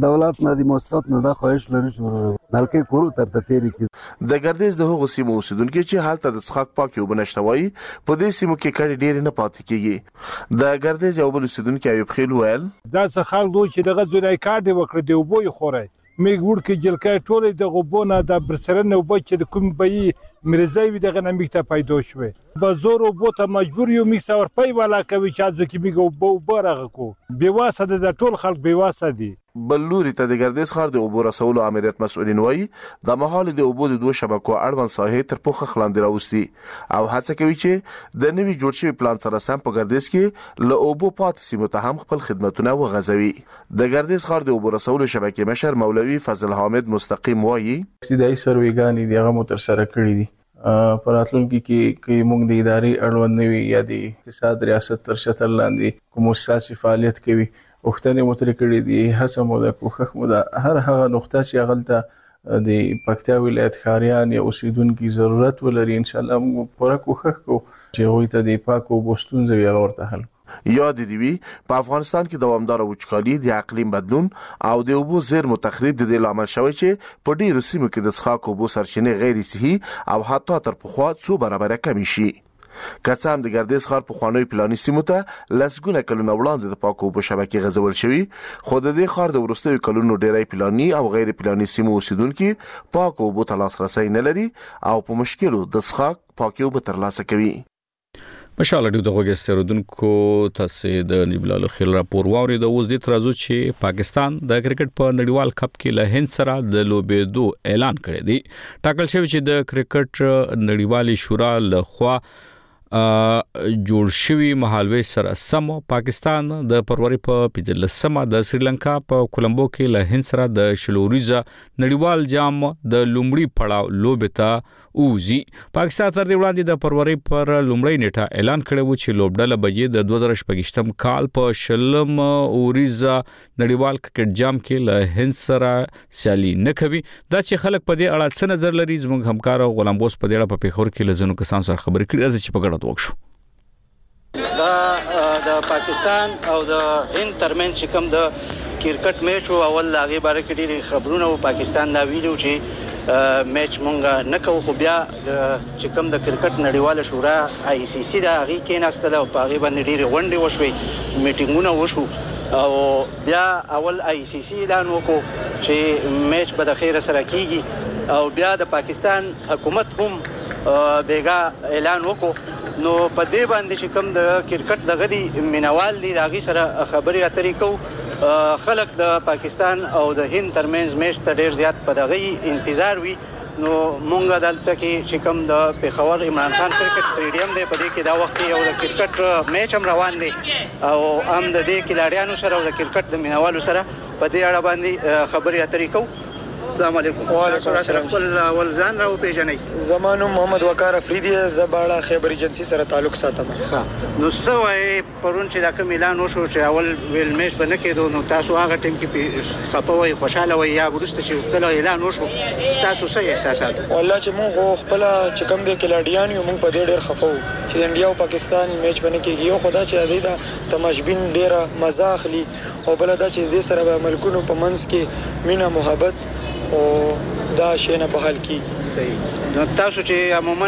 Speaker 26: دولت نه د مؤسسات نه دا خواهش لري چې نلکې کورو تر ته تیری کی
Speaker 16: د ګردیز د هغو سیمو اوسیدونکو چې حالت د څښاک پاکي اوبه نشته وایي په دې سیمو کې کړي ډېر نه پاتې کیږي د ګردیز یو بل اوسیدونکو ایوب خیل ویل
Speaker 12: دا څه خلک دوی چې دغه ځای کار دی وکړي دی اوبه یې خوري میګ وړ کې جلکې ټولې د غوبونه د برسرنه وبو چې د کوم بې مرزای وي دغه نمیکته پیدا شوه به زور وبو ته مجبور یو میک څور پي والا کوي چې ځکه میګ وبو برغه کو بیواسه د ټول خلک بیواسه دي
Speaker 16: بلوري ته د ګردیز خار د اوبو رسولو امریت مسؤلین وایي د مهال د اوبو د دوه شبکو اړوند ساحې تر پوخه خلاندې راوستي او هڅه کوي چې د نوي جوړ شوی پلان سره سم په ګردیز کې له اوبو پات سیمو ته هم خپل خدماتونه وغځوي د ګردیز خار د اوبو رسولو شبکې مشر مولوي فضل حامد مستقیم وایي
Speaker 17: ابتدایي سروېګانې دغه مو تر سره کړې دي په راتلونکي کې کې موږ د ادارې اړوند نه وي یا د اقتصاد ریاست تر شتر لاندې کوم مؤسسات چې فعالیت کوي وختنې متر کړې دي هڅه مو د کوښښ مو د هر هغه نقطه چې غلطه د پکتیا ولایت خاریان یا اوسیدونکو ضرورت ولري ان شاء الله موږ پوره کوښښ کوو چې هغوی ته د پاکو بوستون زوی ورته حل
Speaker 16: یاد دی وی په افغانستان کې دوامدار وچکالي د اقلیم بدلون او د اوبو زیرمو تخریب د دې لامل شوی چې په ډیرو سیمو کې د څښاک اوبو سرچینې غیر صحي او حتی تر پخوا څو برابره کم شي کڅام د ګردیز خار په خوانوي پلاني سیمو ته لسګونه کلونه وړاندې د پاکو اوبو شبکې غځول شوی خو د دې خار د ورستوي کلونو ډیری پلاني او غیر پلاني سیمو اوسیدونکو پاکو اوبو ته لاسرسي نه لري او په مشکلو د څښاک پاکو اوبو ترلاسه کوي
Speaker 1: مشاله ډیو دغه ګسترودونکو تاسو د نیبلالو خل راپور ووري د اوس د ترازو چې پاکستان د کرکټ په نړیوال کپ کې له هند سره د لوبېدو اعلان کړی دی ټاکل شوی چې د کرکټ نړیوالي شورا له خوا جوړ شوی مهالوي سره سم پاکستان د فروری په پنځلسمه د سریلانکا په کولمبو کې له هند سره د شلوریزا نړیوال جام د لومړي پړاو لوبته اوزي پاکستان تر دې وړاندې د فروری پر لومړی نیټه اعلان کړی و چې لوبډله به د دوه زره شپږم کال په شلم اوریزا نړیوال کرکټ جام کې له هند سره سیالي نه کوي دا چې خلک په دې اړه څه نظر لري زموږ همکار غلام بوس په دې اړه په پیښور کې لزنو کسان سره خبرې کړې چې په ګډه وکړو
Speaker 19: دا د پاکستان او د هند ترمنځ چې کوم د کرکټ میچ او اول لاغي باره کې ډېری خبرونه او پاکستان دا ویلو چې میچ مونږ نه کوو خو بیا چې کوم د کرکټ نړیواله شورا آی سی سی دا غي کې نستله او په غي باندې ډېری غونډې وشوي میټینګونه وشو او بیا اول آی سی سی اعلان وکړو چې میچ به د خیر سره کیږي او بیا د پاکستان حکومت هم بیګا اعلان وکړو نو په دې باندې چې کوم د کرکټ د غدي مینوال دي دا غي سره خبري اترې کو خلک د پاکستان او د هند ترمنځ میچ ته ډیر زیات په دغه انتظار وي نو مونږ دلته کې چې کوم د پیښور عمران خان کرکټ سټیډیم دی په دې کې دا وخت یو د کرکټ میچ هم روان دی او هم د دې کلاډیانو سره او د کرکټ د مینوالو سره په دې اړه باندې خبري اترې کو السلام علیکم
Speaker 20: وعلیکم السلام
Speaker 19: ولزان راو پیژنې
Speaker 20: زمانو محمد وقار افریدی زباړه خیبر ایجنسی سره تعلق ساتم
Speaker 19: نو سوای پرون چې دا کوم اعلان وشو چې اول ویل میچ به نه کېدو نو تاسو هغه ټیم کې خپوي خوشاله وي یا ورسته چې کله اعلان وشو تاسو څه احساسات
Speaker 20: والله چې موږ خپل چې کوم د کلاډیان یو موږ په دې ډېر خفو چې انډیا او پاکستان میچ باندې کېږي یو خدای چې دا تماشبین ډېر مزه اخلي او بل دا چې دې سره به ملکونو په منځ کې مینا محبت او دا شی نه په حل کیږي
Speaker 19: صحیح نو تاسو چې عموما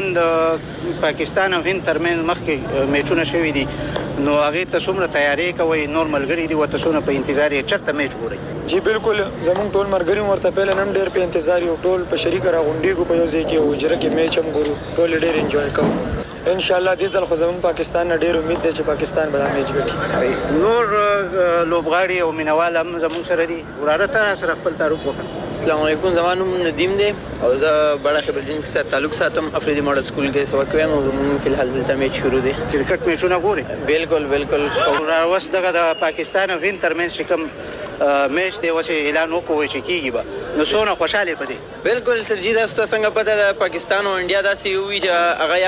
Speaker 19: د پاکستان او هند ترمنځ مخکې میچونه شوي دي نو هغه ته څومره تیاری کوي نور ملګری دي وته څونه په انتظار یې چرته میچ ګوري
Speaker 20: جی بالکل زمون ټول مرګري ورته پهل نن ډېر په انتظار یو ټول په شریک راغونډي کو په یو ځای کې وجره کې میچ هم ګورو ټول ډېر انجوای کوو ان شاء الله دې ځل خو زمون پاکستان نه ډېر امید ده چې پاکستان به میچ ګټي
Speaker 19: نور لوبغاړي او مینوال هم زمون سره دي وراره ته سره خپل تعارف وکړه
Speaker 21: السلام علیکم زمانو ندیم دی او زه بڑا خبر جن سره تعلق ساتم افریدی ماډل سکول کې سبق وایم او موږ په الحال دلته میچ شروع دي
Speaker 19: کرکټ میچونه ګوري
Speaker 21: بالکل بالکل
Speaker 19: وراره وس دغه د پاکستان او هند ترمنځ چې کوم میچ دی وسه اعلان وکوي چې کیږي به نو څونه خوشاله پدې
Speaker 21: بالکل سر جی تاسو څنګه پته ده پاکستان او انډیا دا سی وی چې هغه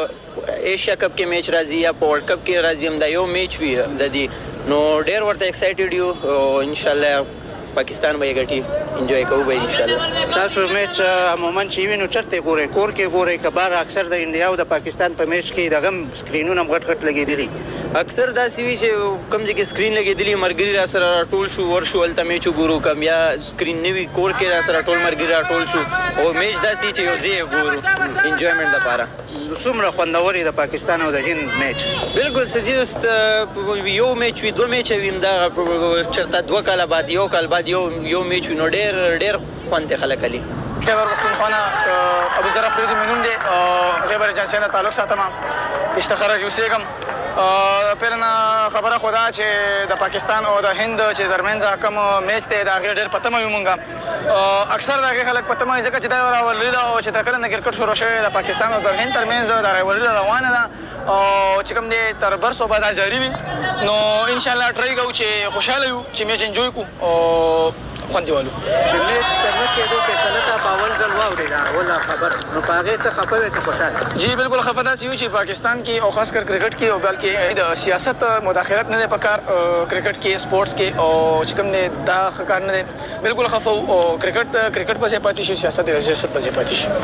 Speaker 21: یا ایشیا کپ کې میچ راځي یا په ورلد کپ کې راځي هم دا یو میچ وی د دې نو ډېر ورته ایکسایټډ یو او ان شاء الله پاکستان به ګټي انجوای کوو به ان شاء الله
Speaker 19: تاسو میچ عموما چې وینو چرته ګوري کور کې ګوري کبار اکثر د انډیا او د پاکستان په میچ کې دغه سکرینونه غټ غټ لګیدلي
Speaker 21: اکثر دا سی وی چې کم ځای کې سکرین لګېدلی مرګري را سره ټول شو ورشو ولته میچ ګورو کم یا سکرین نوی کور کې را سره ټول مرګري را ټول شو او میچ دا سی چې یو ځای ګورو انجوایمنت لپاره.
Speaker 19: څومره خوندور د پاکستان او د هند میچ؟
Speaker 21: بالکل سجست یو میچ وی دوه میچ ویم دا چرته دوه کال بعد یو کال بعد یو یو میچ نو ډېر ډېر خوند خلک علي.
Speaker 2: خبر پښتونخوا ابو ذر افریدي مې نوم دی او خبر ایجنسی نه تعلق ساتم. اشتخار یوسېږم. پیرنا خبره خدا چې د پاکستان او د هند چې درمنځ کوم میچ ته دا ډېر پته مې مونږه اکثر دا خلک پته مې ځکه چې دا راولي دا او چې تکره نه کرکټ شروع شوی د پاکستان او د هند ترمنځ دا راولي روانه ده او چې کوم دې تر برسو بعد جاری وي نو ان شاء الله ټرای کوو چې خوشاله یو چې میچ انجوای کو او خوند دیوالو
Speaker 19: چې میچ پرمه کېدو فیصله تا باول ځل واوري دا ولا خبر نو پاغه ته خبره ته خوشاله.
Speaker 2: جی بالکل خبره سی چې پاکستان کې او خاص کر کرکټ کې او بلکې د سیاست مداخلت نه پکار کرکټ کې سپورتس کې او چې کوم نه دا ښکار نه بالکل خفو او کرکټ کرکټ په ځای پاتې شي سیاست د سیاست په ځای پاتې شي.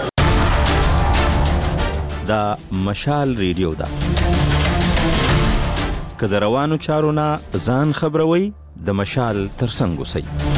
Speaker 5: دا مشال ریډیو دا که د روانو چارو نه ځان خبروي د مشال ترڅنګ اوسئ.